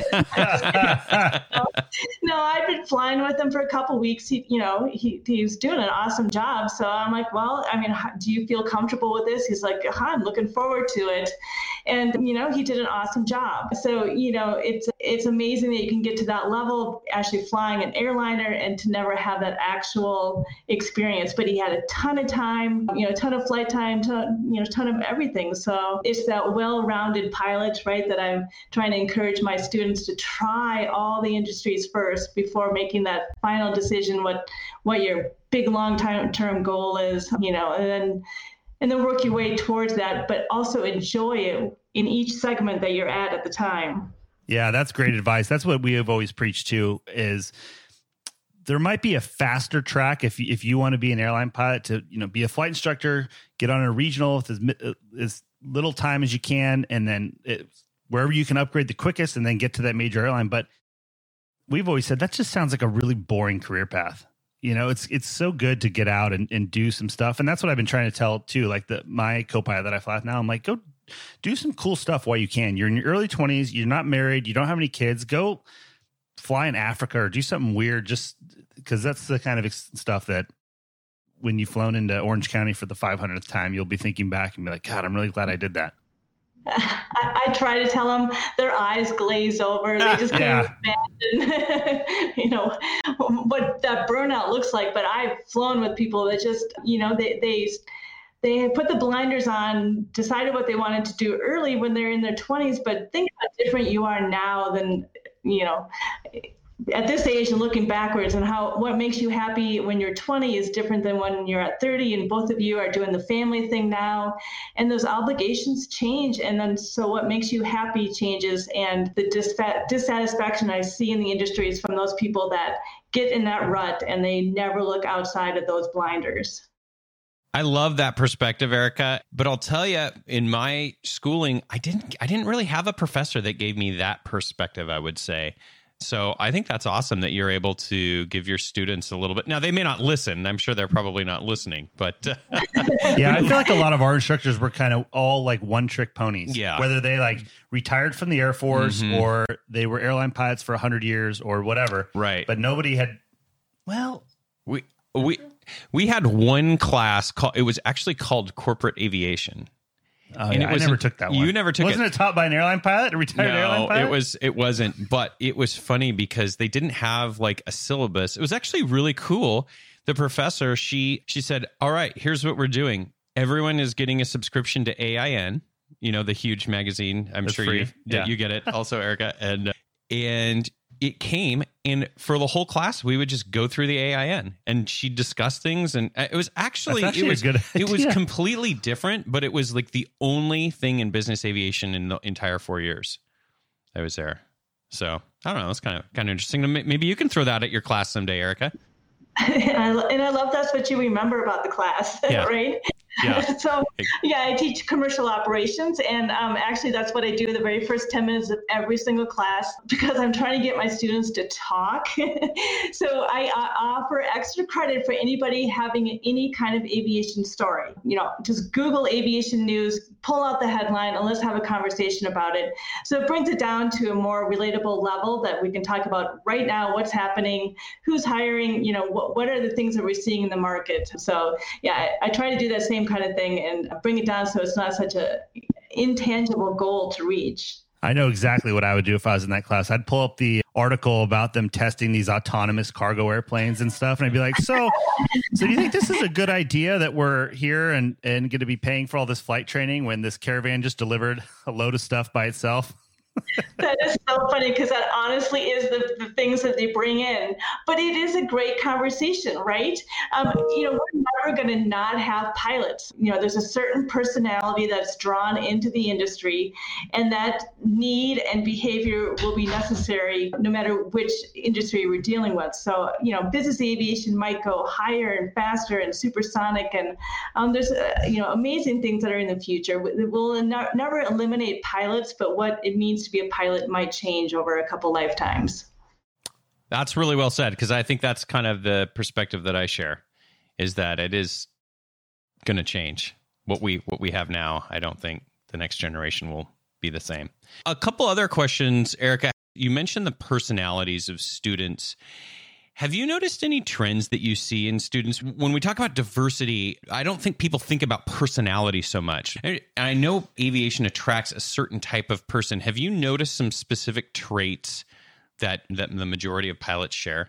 I've been flying with him for a couple of weeks. He's doing an awesome job. So I'm like, well, do you feel comfortable with this? He's like, I'm looking forward to it. And, he did an awesome job. So, it's amazing that you can get to that level of actually flying an airliner and to never have that actual experience. But he had a ton of time, a ton of flight time, ton of everything. So it's that well-rounded pilot, right, that I'm trying to encourage my students to try all the industries first before making that final decision what your big long-term goal is, and then work your way towards that, but also enjoy it in each segment that you're at the time. Yeah, that's great advice. That's what we have always preached too, is there might be a faster track if you want to be an airline pilot to, be a flight instructor, get on a regional with as little time as you can, and then wherever you can upgrade the quickest and then get to that major airline. But we've always said that just sounds like a really boring career path. It's so good to get out and do some stuff. And that's what I've been trying to tell too. Like my co-pilot that I fly with now, I'm like, go do some cool stuff while you can. You're in your early 20s. You're not married. You don't have any kids. Go fly in Africa or do something weird, just because that's the kind of stuff that when you've flown into Orange County for the 500th time, you'll be thinking back and be like, God, I'm really glad I did that. I try to tell them, their eyes glaze over. They just can't imagine, what that burnout looks like. But I've flown with people that just, they put the blinders on, decided what they wanted to do early when they're in their 20s. But think how different you are now than, at this age and looking backwards, and what makes you happy when you're 20 is different than when you're at 30, and both of you are doing the family thing now, and those obligations change, and then so what makes you happy changes, and the dissatisfaction I see in the industry is from those people that get in that rut and they never look outside of those blinders. I love that perspective, Erica. But I'll tell you, in my schooling, I didn't really have a professor that gave me that perspective, I would say. So I think that's awesome that you're able to give your students a little bit. Now, they may not listen. I'm sure they're probably not listening, but yeah, I feel like a lot of our instructors were kind of all like one-trick ponies. Yeah. Whether they like retired from the Air Force or they were airline pilots for 100 years or whatever. Right. But nobody had, well... We had one class it was actually called corporate aviation. Oh, and I never took that one. You never took Wasn't it taught by an airline pilot, a retired airline pilot? No, it wasn't. But it was funny because they didn't have like a syllabus. It was actually really cool. The professor, she said, "All right, here's what we're doing. Everyone is getting a subscription to AIN, the huge magazine. I'm That's sure free. you get it also, Erica." And it came, and for the whole class, we would just go through the AIN, and she'd discuss things, and it was it was completely different, but it was like the only thing in business aviation in the entire 4 years I was there. So I don't know, it's kind of interesting. Maybe you can throw that at your class someday, Erica. And I love that's what you remember about the class, yeah. Right? Yeah. So, I teach commercial operations, and actually that's what I do the very first 10 minutes of every single class, because I'm trying to get my students to talk. So I offer extra credit for anybody having any kind of aviation story. Just Google aviation news, pull out the headline, and let's have a conversation about it. So it brings it down to a more relatable level that we can talk about right now, what's happening, who's hiring, what are the things that we're seeing in the market. So I try to do that same kind of thing and bring it down so it's not such a intangible goal to reach. I know exactly what I would do if I was in that class. I'd pull up the article about them testing these autonomous cargo airplanes and stuff, and I'd be like, so do you think this is a good idea that we're here and going to be paying for all this flight training when this Caravan just delivered a load of stuff by itself? That is so funny, because that honestly is the things that they bring in. But it is a great conversation, right? We're never going to not have pilots. There's a certain personality that's drawn into the industry, and that need and behavior will be necessary no matter which industry we're dealing with. So, business aviation might go higher and faster and supersonic, and there's amazing things that are in the future. We'll never eliminate pilots, but what it means to be a pilot might change over a couple lifetimes. That's really well said, because I think that's kind of the perspective that I share, is that it is going to change. What we have now, I don't think the next generation will be the same. A couple other questions, Erica. You mentioned the personalities of students. Have you noticed any trends that you see in students? When we talk about diversity, I don't think people think about personality so much. I know aviation attracts a certain type of person. Have you noticed some specific traits that the majority of pilots share?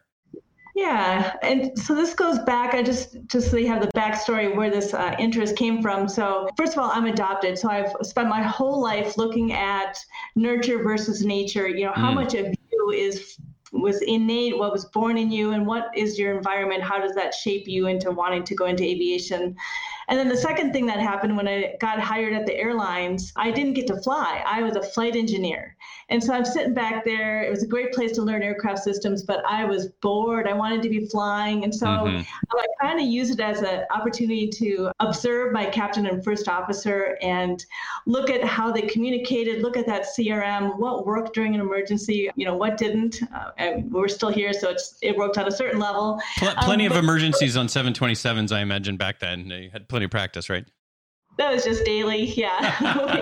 Yeah, and so this goes back, just so you have the backstory where this interest came from. So first of all, I'm adopted. So I've spent my whole life looking at nurture versus nature. How much of you was innate, what was born in you, and what is your environment? How does that shape you into wanting to go into aviation? And then the second thing that happened when I got hired at the airlines, I didn't get to fly. I was a flight engineer. And so I'm sitting back there. It was a great place to learn aircraft systems, but I was bored. I wanted to be flying. And so I kind of used it as an opportunity to observe my captain and first officer and look at how they communicated, look at that CRM, what worked during an emergency, what didn't. And we're still here, so it worked on a certain level. Plenty of emergencies on 727s, I imagine, back then. You had plenty of practice, right? That was just daily, yeah.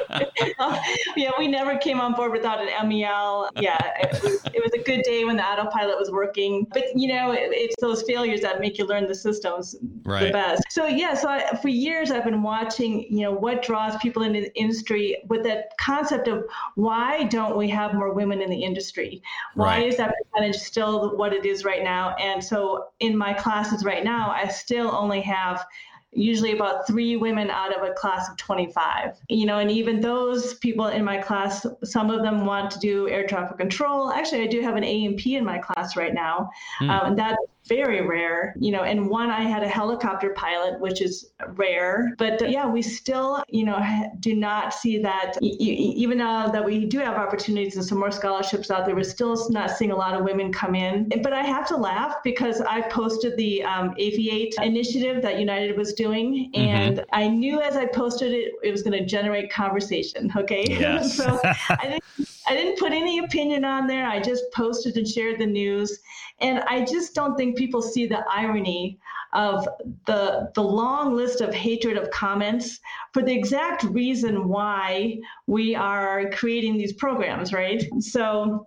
We never came on board without an MEL. Yeah, it was a good day when the autopilot was working. But, it's those failures that make you learn the systems the best. So, for years I've been watching, what draws people into the industry with that concept of why don't we have more women in the industry? Why is that percentage still what it is right now? And so in my classes right now, I still only have usually about 3 women out of a class of 25. And even those people in my class, some of them want to do air traffic control. Actually, I do have an A&P in my class right now, and that's very rare. And one, I had a helicopter pilot, which is rare. But we still, do not see that, even though that we do have opportunities and some more scholarships out there, we're still not seeing a lot of women come in. But I have to laugh because I posted the Aviate initiative that United was doing, and I knew as I posted it, it was going to generate conversation. Okay. Yes. So I didn't put any opinion on there. I just posted and shared the news. And I just don't think people see the irony of the long list of hatred of comments for the exact reason why we are creating these programs, right? So,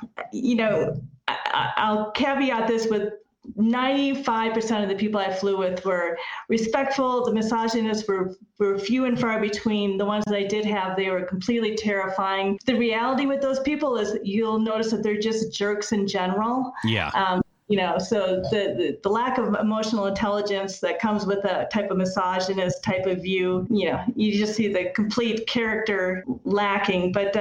I'll caveat this with 95% of the people I flew with were respectful. The misogynists were few and far between. The ones that I did have, they were completely terrifying. The reality with those people is you'll notice that they're just jerks in general. Yeah. So the lack of emotional intelligence that comes with a type of misogynist type of view, you just see the complete character lacking. But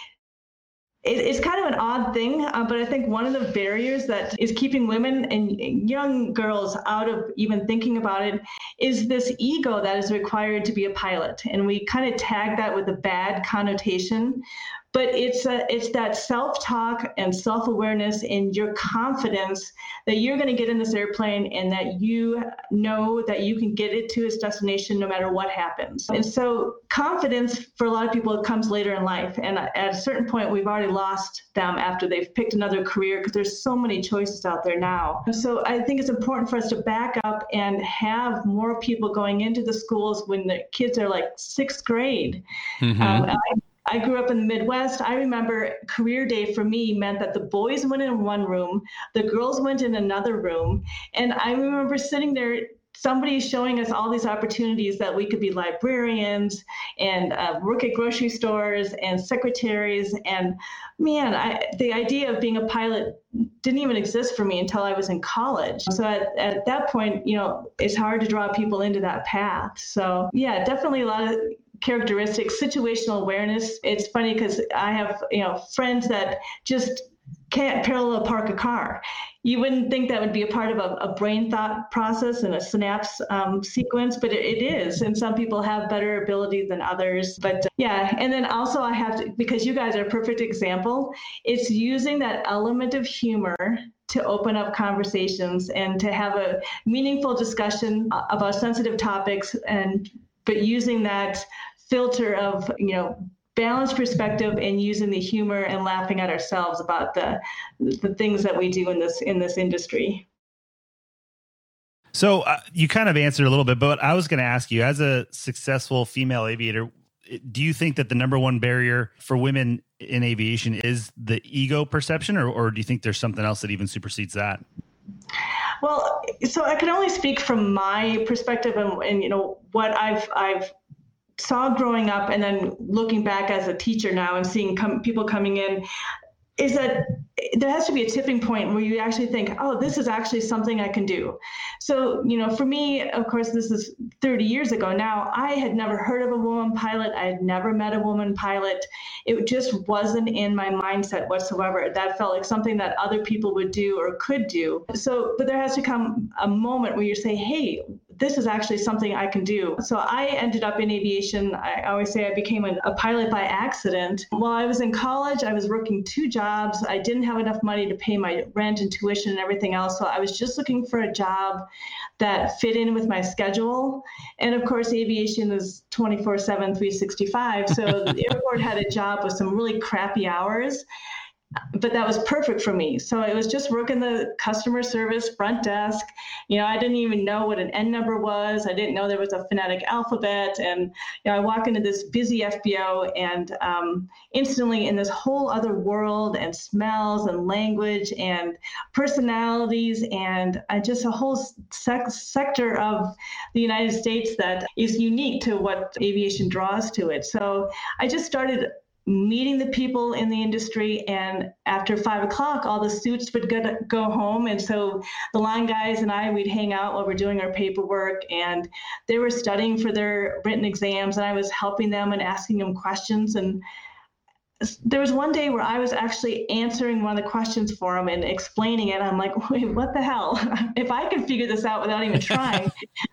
it's kind of an odd thing, but I think one of the barriers that is keeping women and young girls out of even thinking about it is this ego that is required to be a pilot. And we kind of tag that with a bad connotation. But it's that self-talk and self-awareness and your confidence that you're going to get in this airplane and that you know that you can get it to its destination no matter what happens. And so confidence for a lot of people comes later in life. And at a certain point, we've already lost them after they've picked another career because there's so many choices out there now. So I think it's important for us to back up and have more people going into the schools when the kids are like 6th grade. I grew up in the Midwest. I remember career day for me meant that the boys went in one room, the girls went in another room. And I remember sitting there, somebody showing us all these opportunities that we could be librarians and work at grocery stores and secretaries. And man, the idea of being a pilot didn't even exist for me until I was in college. So at that point, it's hard to draw people into that path. So yeah, definitely a lot of characteristics, situational awareness. It's funny because I have, friends that just can't parallel park a car. You wouldn't think that would be a part of a brain thought process and a synapse sequence, but it is. And some people have better ability than others. But and then also I have to, because you guys are a perfect example, it's using that element of humor to open up conversations and to have a meaningful discussion about sensitive topics, but using that filter of, balanced perspective and using the humor and laughing at ourselves about the things that we do in this industry. So you kind of answered a little bit, but I was going to ask you, as a successful female aviator, do you think that the number one barrier for women in aviation is the ego perception, or do you think there's something else that even supersedes that? Well, so I can only speak from my perspective and what I've saw growing up and then looking back as a teacher now and seeing people coming in, is that there has to be a tipping point where you actually think, oh, this is actually something I can do. So, for me, of course, this is 30 years ago now. I had never heard of a woman pilot. I had never met a woman pilot. It just wasn't in my mindset whatsoever. That felt like something that other people would do or could do. So, but there has to come a moment where you say, hey, this is actually something I can do. So I ended up in aviation. I always say I became a pilot by accident. While I was in college, I was working 2 jobs. I didn't have enough money to pay my rent and tuition and everything else. So I was just looking for a job that fit in with my schedule. And of course, aviation is 24/7, 365. So the airport had a job with some really crappy hours. But that was perfect for me. So it was just working the customer service front desk. I didn't even know what an N number was. I didn't know there was a phonetic alphabet. And I walk into this busy FBO and instantly in this whole other world and smells and language and personalities and just a whole sector of the United States that is unique to what aviation draws to it. So I just started meeting the people in the industry. And after 5 o'clock, all the suits would go home. And so the line guys and I, we'd hang out while we're doing our paperwork, and they were studying for their written exams, and I was helping them and asking them questions. And there was one day where I was actually answering one of the questions for them and explaining it. I'm like, wait, what the hell? If I could figure this out without even trying.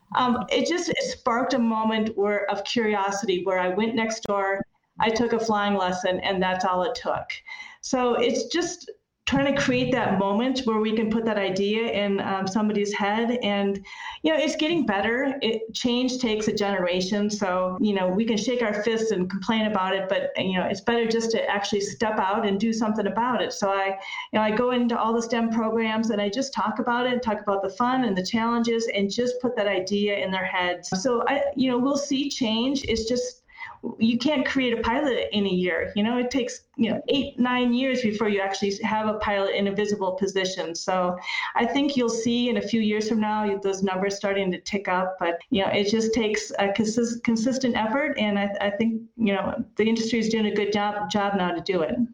It sparked a moment of curiosity where I went next door, I took a flying lesson, and that's all it took. So it's just trying to create that moment where we can put that idea in somebody's head. And, it's getting better. Change takes a generation. So, we can shake our fists and complain about it, but, it's better just to actually step out and do something about it. So I go into all the STEM programs and I just talk about it, talk about the fun and the challenges, and just put that idea in their heads. So we'll see change. It's just, you can't create a pilot in a year. It takes 8-9 years before you actually have a pilot in a visible position. So I think you'll see in a few years from now those numbers starting to tick up. But it just takes a consistent effort, and I think the industry is doing a good job now to do it.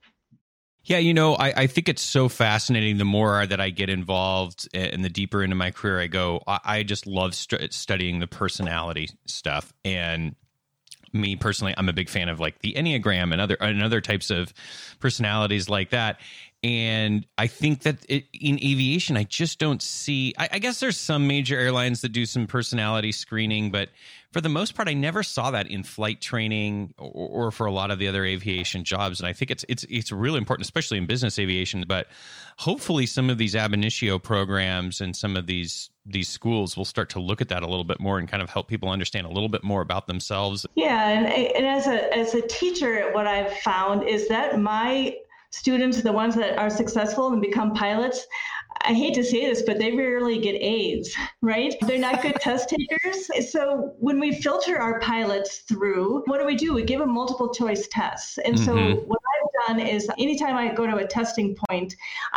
Yeah, I think it's so fascinating. The more that I get involved and the deeper into my career I go, I just love studying the personality stuff. And me personally, I'm a big fan of like the Enneagram and other types of personalities like that. And I think that in aviation, I just don't see, I guess there's some major airlines that do some personality screening, but for the most part, I never saw that in flight training or for a lot of the other aviation jobs. And I think it's really important, especially in business aviation. But hopefully some of these ab initio programs and some of these schools will start to look at that a little bit more and kind of help people understand a little bit more about themselves. Yeah, and as a teacher, what I've found is that my students, the ones that are successful and become pilots, I hate to say this, but they rarely get A's, right? They're not good test takers. So when we filter our pilots through, what do? We give them multiple choice tests. And so what I've done is anytime I go to a testing point,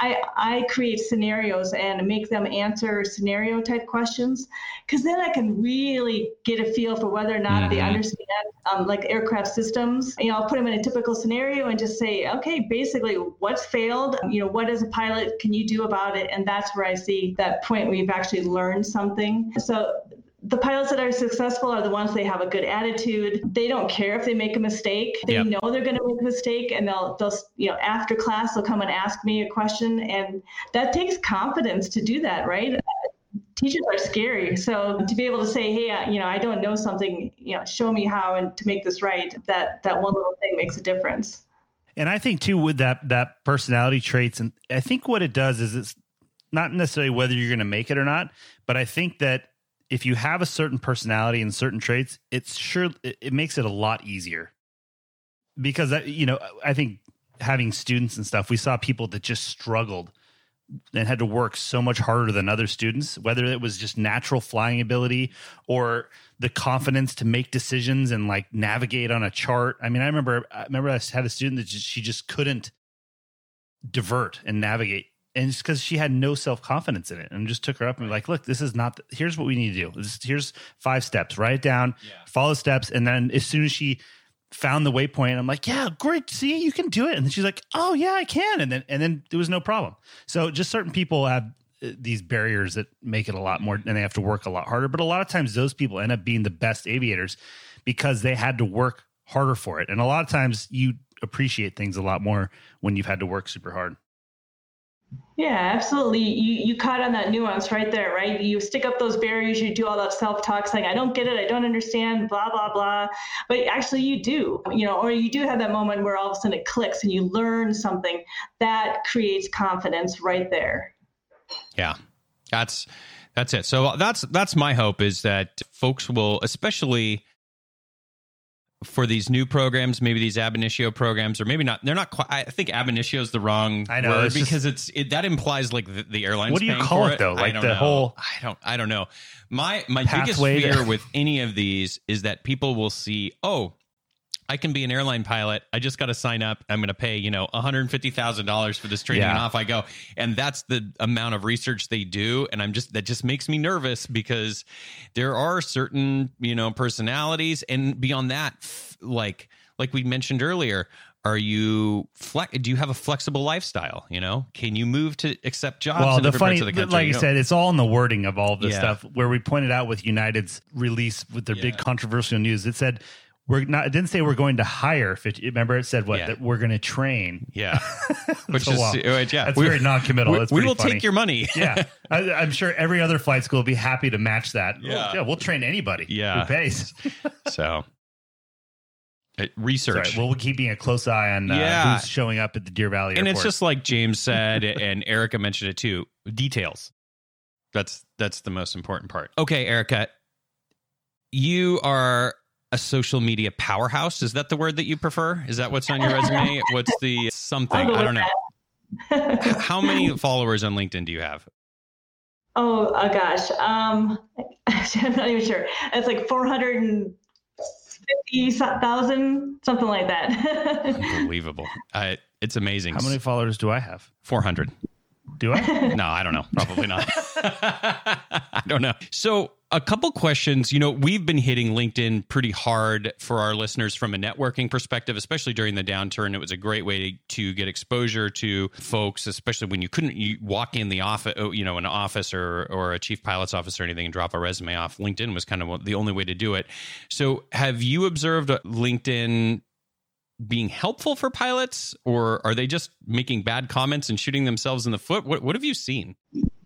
I create scenarios and make them answer scenario type questions, because then I can really get a feel for whether or not they understand like aircraft systems. I'll put them in a typical scenario and just say, okay, basically what's failed? What as a pilot can you do about it? And that's where I see that point where you've actually learned something. So the pilots that are successful are the ones that have a good attitude. They don't care if they make a mistake. They know they're going to make a mistake, and they'll after class they'll come and ask me a question, and that takes confidence to do that, right? Teachers are scary, so to be able to say, hey, I don't know something, show me how and to make this right. That one little thing makes a difference. And I think too with that personality traits, and I think what it does is it's not necessarily whether you're going to make it or not, but I think that if you have a certain personality and certain traits, it makes it a lot easier. Because I think having students and stuff, we saw people that just struggled and had to work so much harder than other students, whether it was just natural flying ability or the confidence to make decisions and like navigate on a chart. I mean, I remember I had a student that she just couldn't divert and navigate. And it's because she had no self-confidence in it, and just took her up and like, look, this is not, here's what we need to do. Here's 5 steps, write it down, follow the steps. And then as soon as she found the waypoint, I'm like, yeah, great. See, you can do it. And then she's like, oh yeah, I can. And then there was no problem. So just certain people have these barriers that make it a lot more, and they have to work a lot harder. But a lot of times those people end up being the best aviators because they had to work harder for it. And a lot of times you appreciate things a lot more when you've had to work super hard. Yeah, absolutely. You caught on that nuance right there, right? You stick up those barriers, you do all that self-talk saying, I don't get it, I don't understand, blah, blah, blah. But actually you do, or you do have that moment where all of a sudden it clicks and you learn something that creates confidence right there. Yeah, that's it. So that's my hope, is that folks will, especially for these new programs, maybe these ab initio programs, or maybe not. They're not quite. I think ab initio is the wrong word, because that implies like the airlines. What do you call it though? Like the whole. I don't know. My biggest fear with any of these is that people will see, oh, I can be an airline pilot. I just got to sign up. I'm going to pay, $150,000 for this training, and off I go. And that's the amount of research they do. And that just makes me nervous, because there are certain, personalities, and beyond that, like like we mentioned earlier, do you have a flexible lifestyle? Can you move to accept jobs in different parts of the country? Like I said, it's all in the wording of all this stuff. Where we pointed out with United's release with their big controversial news, it said it didn't say we're going to hire 50. Remember, it said that we're going to train. Yeah, which that's very non-committal. We will take your money. Yeah, I'm sure every other flight school will be happy to match that. Yeah, we'll train anybody. Yeah, who pays. So. Research. Sorry, we'll be keeping a close eye on who's showing up at the Deer Valley Airport. And it's just like James said, and Erica mentioned it too, details. That's the most important part. Okay, Erica, you are a social media powerhouse. Is that the word that you prefer? Is that what's on your resume? What's the something? I don't know. How many followers on LinkedIn do you have? Oh gosh. Actually, I'm not even sure. It's like 450,000, something like that. Unbelievable. It's amazing. How many followers do I have? 400. Do I? No, I don't know. Probably not. I don't know. So a couple questions. We've been hitting LinkedIn pretty hard for our listeners from a networking perspective, especially during the downturn. It was a great way to get exposure to folks, especially when you couldn't walk in the office, an office or a chief pilot's office or anything and drop a resume off. LinkedIn was kind of the only way to do it. So have you observed LinkedIn being helpful for pilots, or are they just making bad comments and shooting themselves in the foot? What have you seen?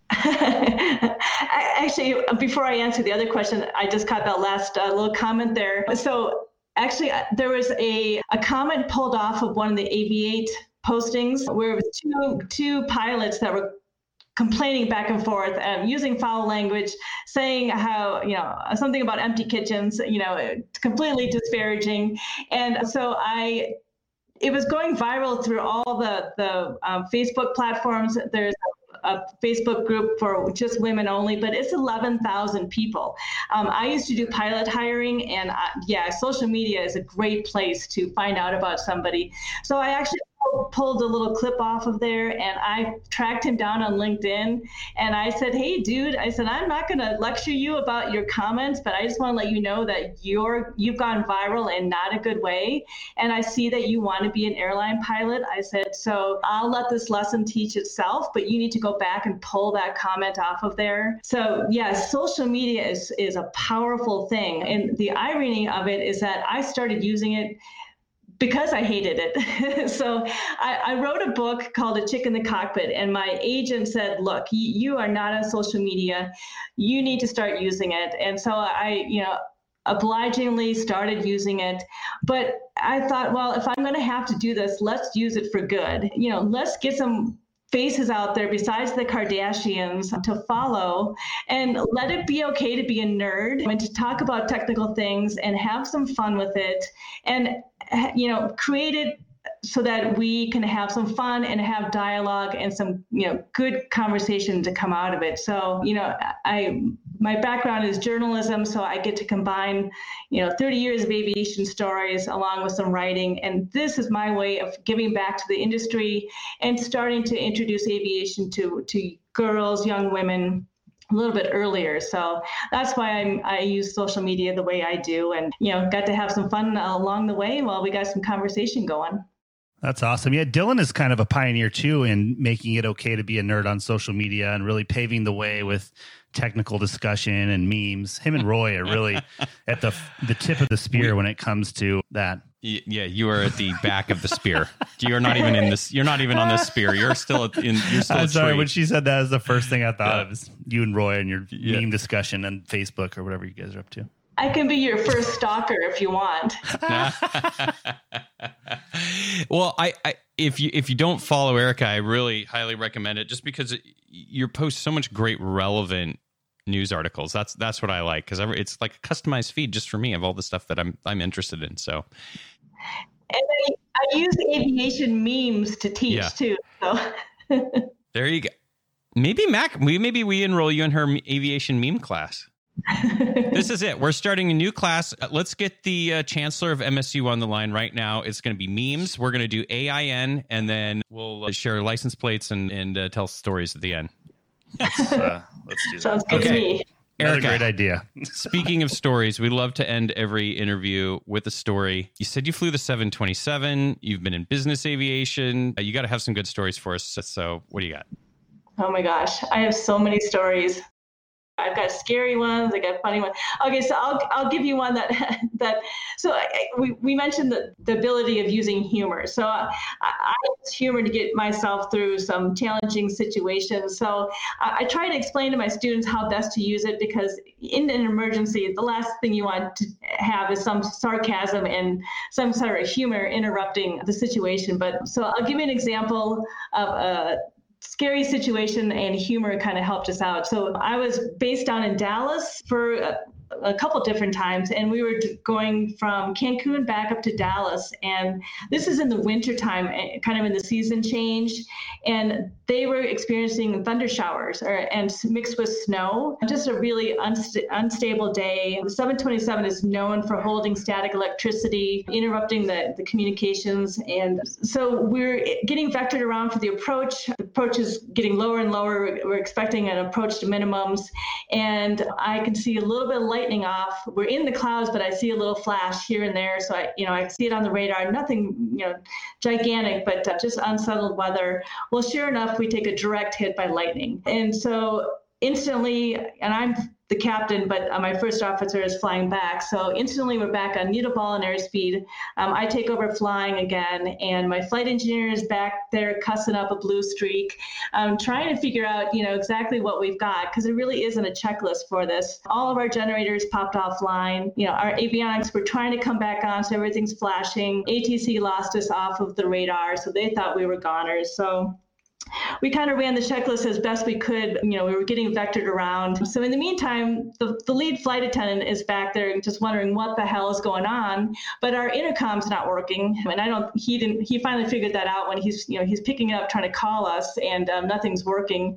Actually, before I answer the other question, I just caught that last little comment there. So actually, there was a comment pulled off of one of the Aviate postings where it was two pilots that were complaining back and forth, using foul language, saying how, something about empty kitchens, completely disparaging. And so it was going viral through all the Facebook platforms. There's a Facebook group for just women only, but it's 11,000 people. I used to do pilot hiring, and social media is a great place to find out about somebody. So I actually pulled a little clip off of there, and I tracked him down on LinkedIn, and I said, hey dude, I'm not going to lecture you about your comments, but I just want to let you know that you've gone viral in not a good way, and I see that you want to be an airline pilot. I said, so I'll let this lesson teach itself, but you need to go back and pull that comment off of there. So social media is a powerful thing, and the irony of it is that I started using it because I hated it. So I wrote a book called A Chick in the Cockpit, and my agent said, look, you are not on social media. You need to start using it. And so I, obligingly started using it. But I thought, well, if I'm going to have to do this, let's use it for good. Let's get some faces out there besides the Kardashians to follow, and let it be okay to be a nerd and to talk about technical things and have some fun with it, and create it so that we can have some fun and have dialogue and some good conversation to come out of it. So my background is journalism, so I get to combine 30 years of aviation stories along with some writing, and this is my way of giving back to the industry and starting to introduce aviation to girls, young women a little bit earlier. So that's why I use social media the way I do, and got to have some fun along the way while we got some conversation going. That's awesome. Yeah, Dylan is kind of a pioneer too in making it okay to be a nerd on social media and really paving the way with technical discussion and memes. Him and Roy are really at the tip of the spear when it comes to that. Yeah, you are at the back of the spear. You're not even in this. You're not even on this spear. You're still in. You're still. I'm sorry. When she said that, is the first thing I thought of is you and Roy and your meme discussion on Facebook or whatever you guys are up to. I can be your first stalker if you want. Well, if you don't follow Erica, I really highly recommend it, just because you post so much great relevant news articles. That's what I like, because it's like a customized feed just for me of all the stuff that I'm interested in. So, and I use aviation memes to teach too. So there you go. Maybe we enroll you in her aviation meme class. This is it. We're starting a new class. Let's get the chancellor of MSU on the line right now. It's going to be memes. We're going to do AIN, and then we'll share license plates and tell stories at the end. Let's do that. Sounds good to me. Another great idea. Speaking of stories, we love to end every interview with a story. You said you flew the 727. You've been in business aviation. You got to have some good stories for us. So what do you got? Oh my gosh, I have so many stories. I've got scary ones. I got funny ones. Okay, so I'll give you one we mentioned the ability of using humor. So I use humor to get myself through some challenging situations. So I try to explain to my students how best to use it, because in an emergency, the last thing you want to have is some sarcasm and some sort of humor interrupting the situation. But so I'll give you an example of a scary situation, and humor kind of helped us out. So I was based down in Dallas for a couple different times, and we were going from Cancun back up to Dallas, and this is in the winter time, kind of in the season change, and they were experiencing thunder showers and mixed with snow. Just a really unstable day. The 727 is known for holding static electricity, interrupting the communications, and so we're getting vectored around for the approach. The approach is getting lower and lower. We're expecting an approach to minimums, and I can see a little bit of lightning off. We're in the clouds, but I see a little flash here and there. So I see it on the radar. Nothing, gigantic, but just unsettled weather. Well, sure enough, we take a direct hit by lightning, and so instantly, and I'm the captain, but my first officer is flying back. So instantly we're back on needle ball and airspeed. I take over flying again, and my flight engineer is back there cussing up a blue streak, trying to figure out, exactly what we've got, because there really isn't a checklist for this. All of our generators popped offline. Our avionics were trying to come back on, so everything's flashing. ATC lost us off of the radar, so they thought we were goners. So we kind of ran the checklist as best we could. We were getting vectored around. So in the meantime, the lead flight attendant is back there just wondering what the hell is going on, but our intercom's not working. And he finally figured that out when he's picking it up, trying to call us, and nothing's working.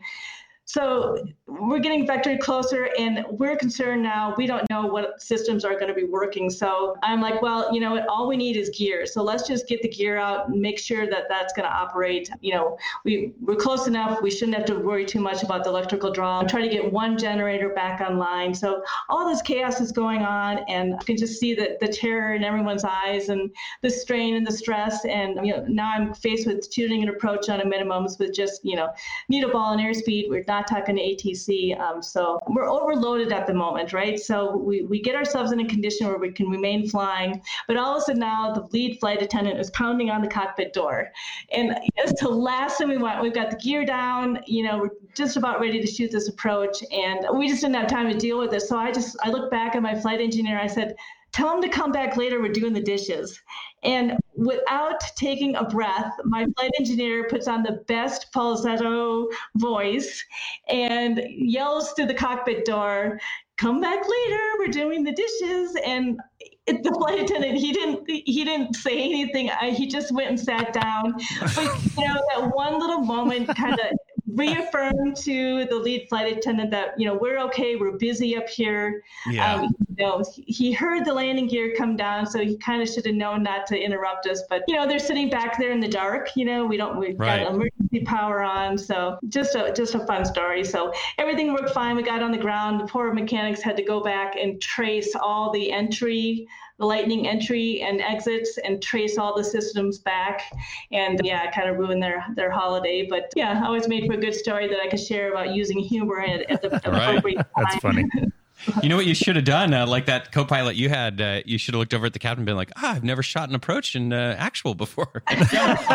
So we're getting vectored closer, and we're concerned now. We don't know what systems are going to be working. So I'm like, well, all we need is gear. So let's just get the gear out and make sure that that's going to operate. We're close enough. We shouldn't have to worry too much about the electrical draw. I'm trying to get one generator back online. So all this chaos is going on, and you can just see the terror in everyone's eyes and the strain and the stress. And, now I'm faced with tuning an approach on a minimums with just, needle ball and airspeed. We're not talking to ATC. So we're overloaded at the moment, right? So we get ourselves in a condition where we can remain flying, but all of a sudden now the lead flight attendant is pounding on the cockpit door. And it's the last thing we want. We've got the gear down, we're just about ready to shoot this approach, and we just didn't have time to deal with this. So I looked back at my flight engineer. I said, tell him to come back later. We're doing the dishes. And without taking a breath, my flight engineer puts on the best falsetto voice and yells through the cockpit door, come back later. We're doing the dishes. And the flight attendant, he didn't say anything. He just went and sat down. But that one little moment kind of reaffirmed to the lead flight attendant that we're okay. We're busy up here. Yeah. He heard the landing gear come down, so he kind of should have known not to interrupt us. But they're sitting back there in the dark. We've got emergency power on. So just a fun story. So everything worked fine. We got on the ground. The poor mechanics had to go back and trace all the lightning entry and exits, and trace all the systems back, and kind of ruined their holiday. But I always made for a good story that I could share about using humor at the appropriate time. That's funny. You know what you should have done? Like that co-pilot you had, you should have looked over at the captain and been like, I've never shot an approach in actual before. This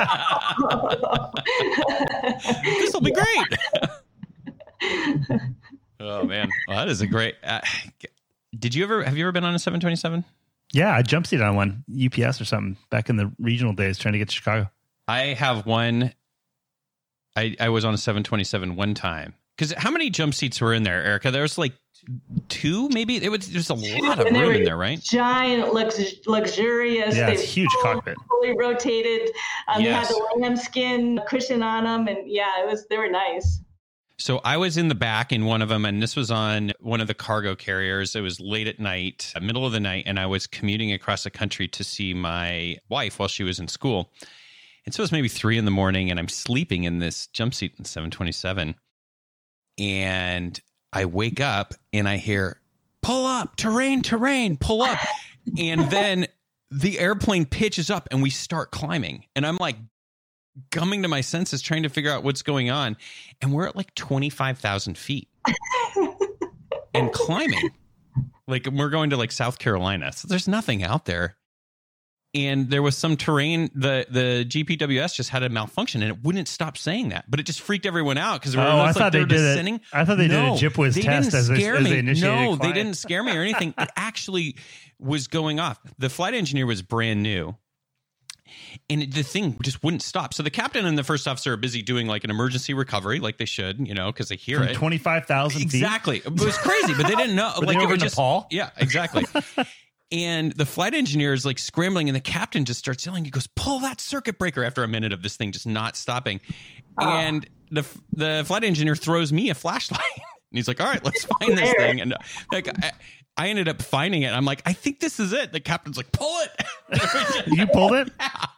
will be great. Oh, man. Well, that is a great... have you ever been on a 727? Yeah, I jump seated on one, UPS or something, back in the regional days trying to get to Chicago. I have one. I was on a 727 one time. Because how many jump seats were in there, Erica? There was like 2, maybe? There's a lot of room in there, right? Giant, luxurious. Yeah, it's huge cockpit. Fully rotated. They had the lambskin cushion on them, and they were nice. So I was in the back in one of them, and this was on one of the cargo carriers. It was late at night, middle of the night, and I was commuting across the country to see my wife while she was in school. And so it was maybe 3 a.m, and I'm sleeping in this jump seat in 727. And I wake up and I hear, pull up, terrain, pull up. And then the airplane pitches up and we start climbing. And I'm like coming to my senses, trying to figure out what's going on. And we're at like 25,000 feet and climbing. Like we're going to like South Carolina. So there's nothing out there. And there was some terrain, the GPWS just had a malfunction and it wouldn't stop saying that. But it just freaked everyone out because I thought they did it. I thought they did a JIPWIS test as they initiated No, climb. they didn't scare me or anything. It actually was going off. The flight engineer was brand new. And the thing just wouldn't stop. So the captain and the first officer are busy doing like an emergency recovery, like they should, because they hear From it. 25,000 feet? Exactly. It was crazy, but they didn't know. Like it was just Nepal? Yeah, exactly. And the flight engineer is like scrambling, and the captain just starts yelling. He goes, "Pull that circuit breaker!" After a minute of this thing just not stopping, and the flight engineer throws me a flashlight, and he's like, "All right, let's find this thing." And like I ended up finding it. I'm like, "I think this is it." The captain's like, "Pull it!" You pulled it?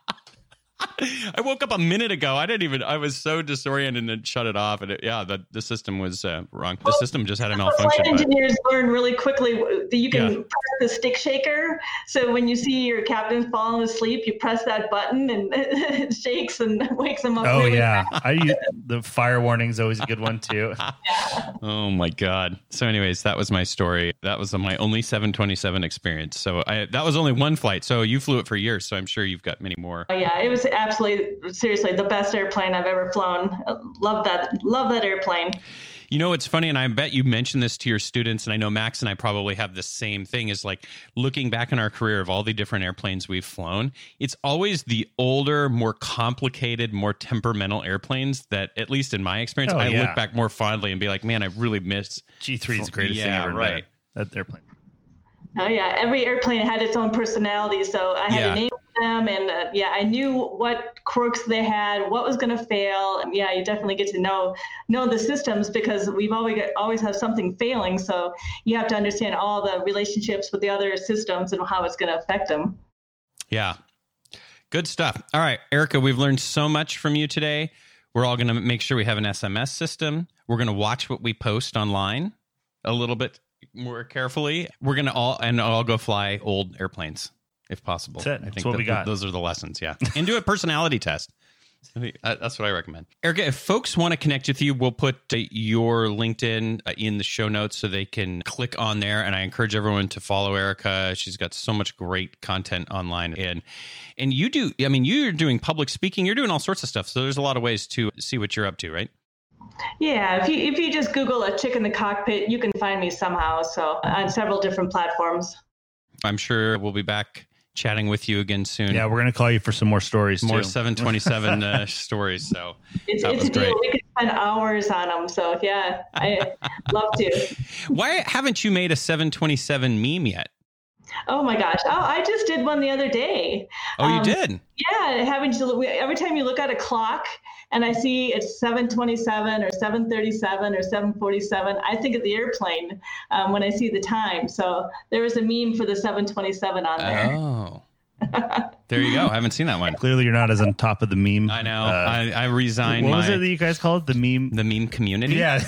I woke up a minute ago. I was so disoriented and shut it off. And the system was wrong. The system just had a malfunction. Flight engineers learn really quickly that you can press the stick shaker. So when you see your captain falling asleep, you press that button and it shakes and wakes them up. Oh, yeah. The fire warning is always a good one, too. Oh, my God. So anyways, that was my story. That was my only 727 experience. So that was only one flight. So you flew it for years. So I'm sure you've got many more. Oh, yeah, it was absolutely, seriously, the best airplane I've ever flown. Love that airplane. It's funny, and I bet you mentioned this to your students, and I know Max and I probably have the same thing, is like looking back in our career of all the different airplanes we've flown, it's always the older, more complicated, more temperamental airplanes that, at least in my experience, I look back more fondly and be like, man, I really miss. G3 is the greatest thing ever. Right. That airplane. Oh, yeah. Every airplane had its own personality, so I had to name them, and I knew what quirks they had, what was going to fail. And, you definitely get to know the systems because we've always have something failing, so you have to understand all the relationships with the other systems and how it's going to affect them. Yeah. Good stuff. All right, Erica, we've learned so much from you today. We're all going to make sure we have an SMS system. We're going to watch what we post online a little bit more carefully. We're going to all go fly old airplanes if possible. That's it. That's what we got. Those are the lessons. Yeah. And do a personality test. That's what I recommend. Erica, if folks want to connect with you, we'll put your LinkedIn in the show notes so they can click on there. And I encourage everyone to follow Erica. She's got so much great content online. And you do, you're doing public speaking. You're doing all sorts of stuff. So there's a lot of ways to see what you're up to, right? Yeah, if you just Google a chick in the cockpit, you can find me somehow. So on several different platforms. I'm sure we'll be back chatting with you again soon. Yeah, we're going to call you for some more stories. More too. 727 stories. So it's a deal. We could spend hours on them. So yeah, I love to. Why haven't you made a 727 meme yet? Oh my gosh! Oh, I just did one the other day. Oh, you did? Yeah, every time you look at a clock and I see it's 7:27 or 7:37 or 7:47, I think of the airplane when I see the time. So there was a meme for the 7:27 on there. Oh. There you go. I haven't seen that one. Clearly, you're not as on top of the meme. I know. I resigned. What was it that you guys called it? The meme community? Yeah.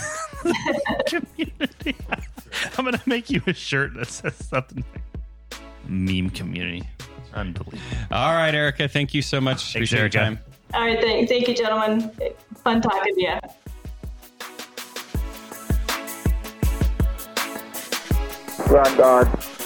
Community. I'm going to make you a shirt that says something like meme community. Unbelievable. All right, Erica. Thank you so much. Thanks, Appreciate your time. All right. Thank you, gentlemen. Fun talking to you. Run, Don.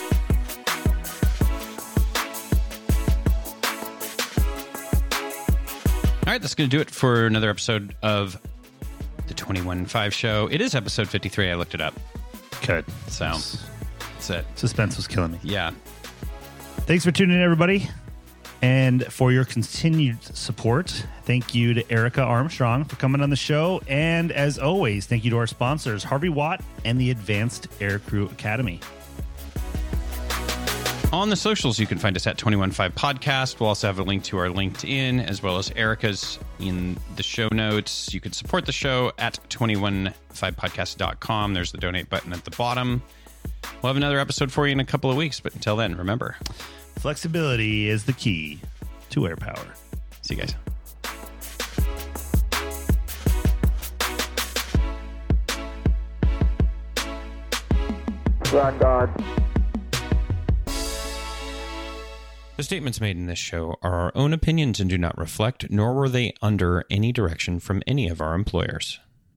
All right, that's going to do it for another episode of the 21.5 show. It is episode 53. I looked it up. Good. So that's it. Suspense was killing me. Yeah. Thanks for tuning in, everybody. And for your continued support, thank you to Erica Armstrong for coming on the show. And as always, thank you to our sponsors, Harvey Watt and the Advanced Aircrew Academy. On the socials, you can find us at 21.5 Podcast. We'll also have a link to our LinkedIn as well as Erica's in the show notes. You can support the show at 215podcast.com. There's the donate button at the bottom. We'll have another episode for you in a couple of weeks, but until then, remember, flexibility is the key to air power. See you guys. Ground guard. The statements made in this show are our own opinions and do not reflect, nor were they under any direction from any of our employers.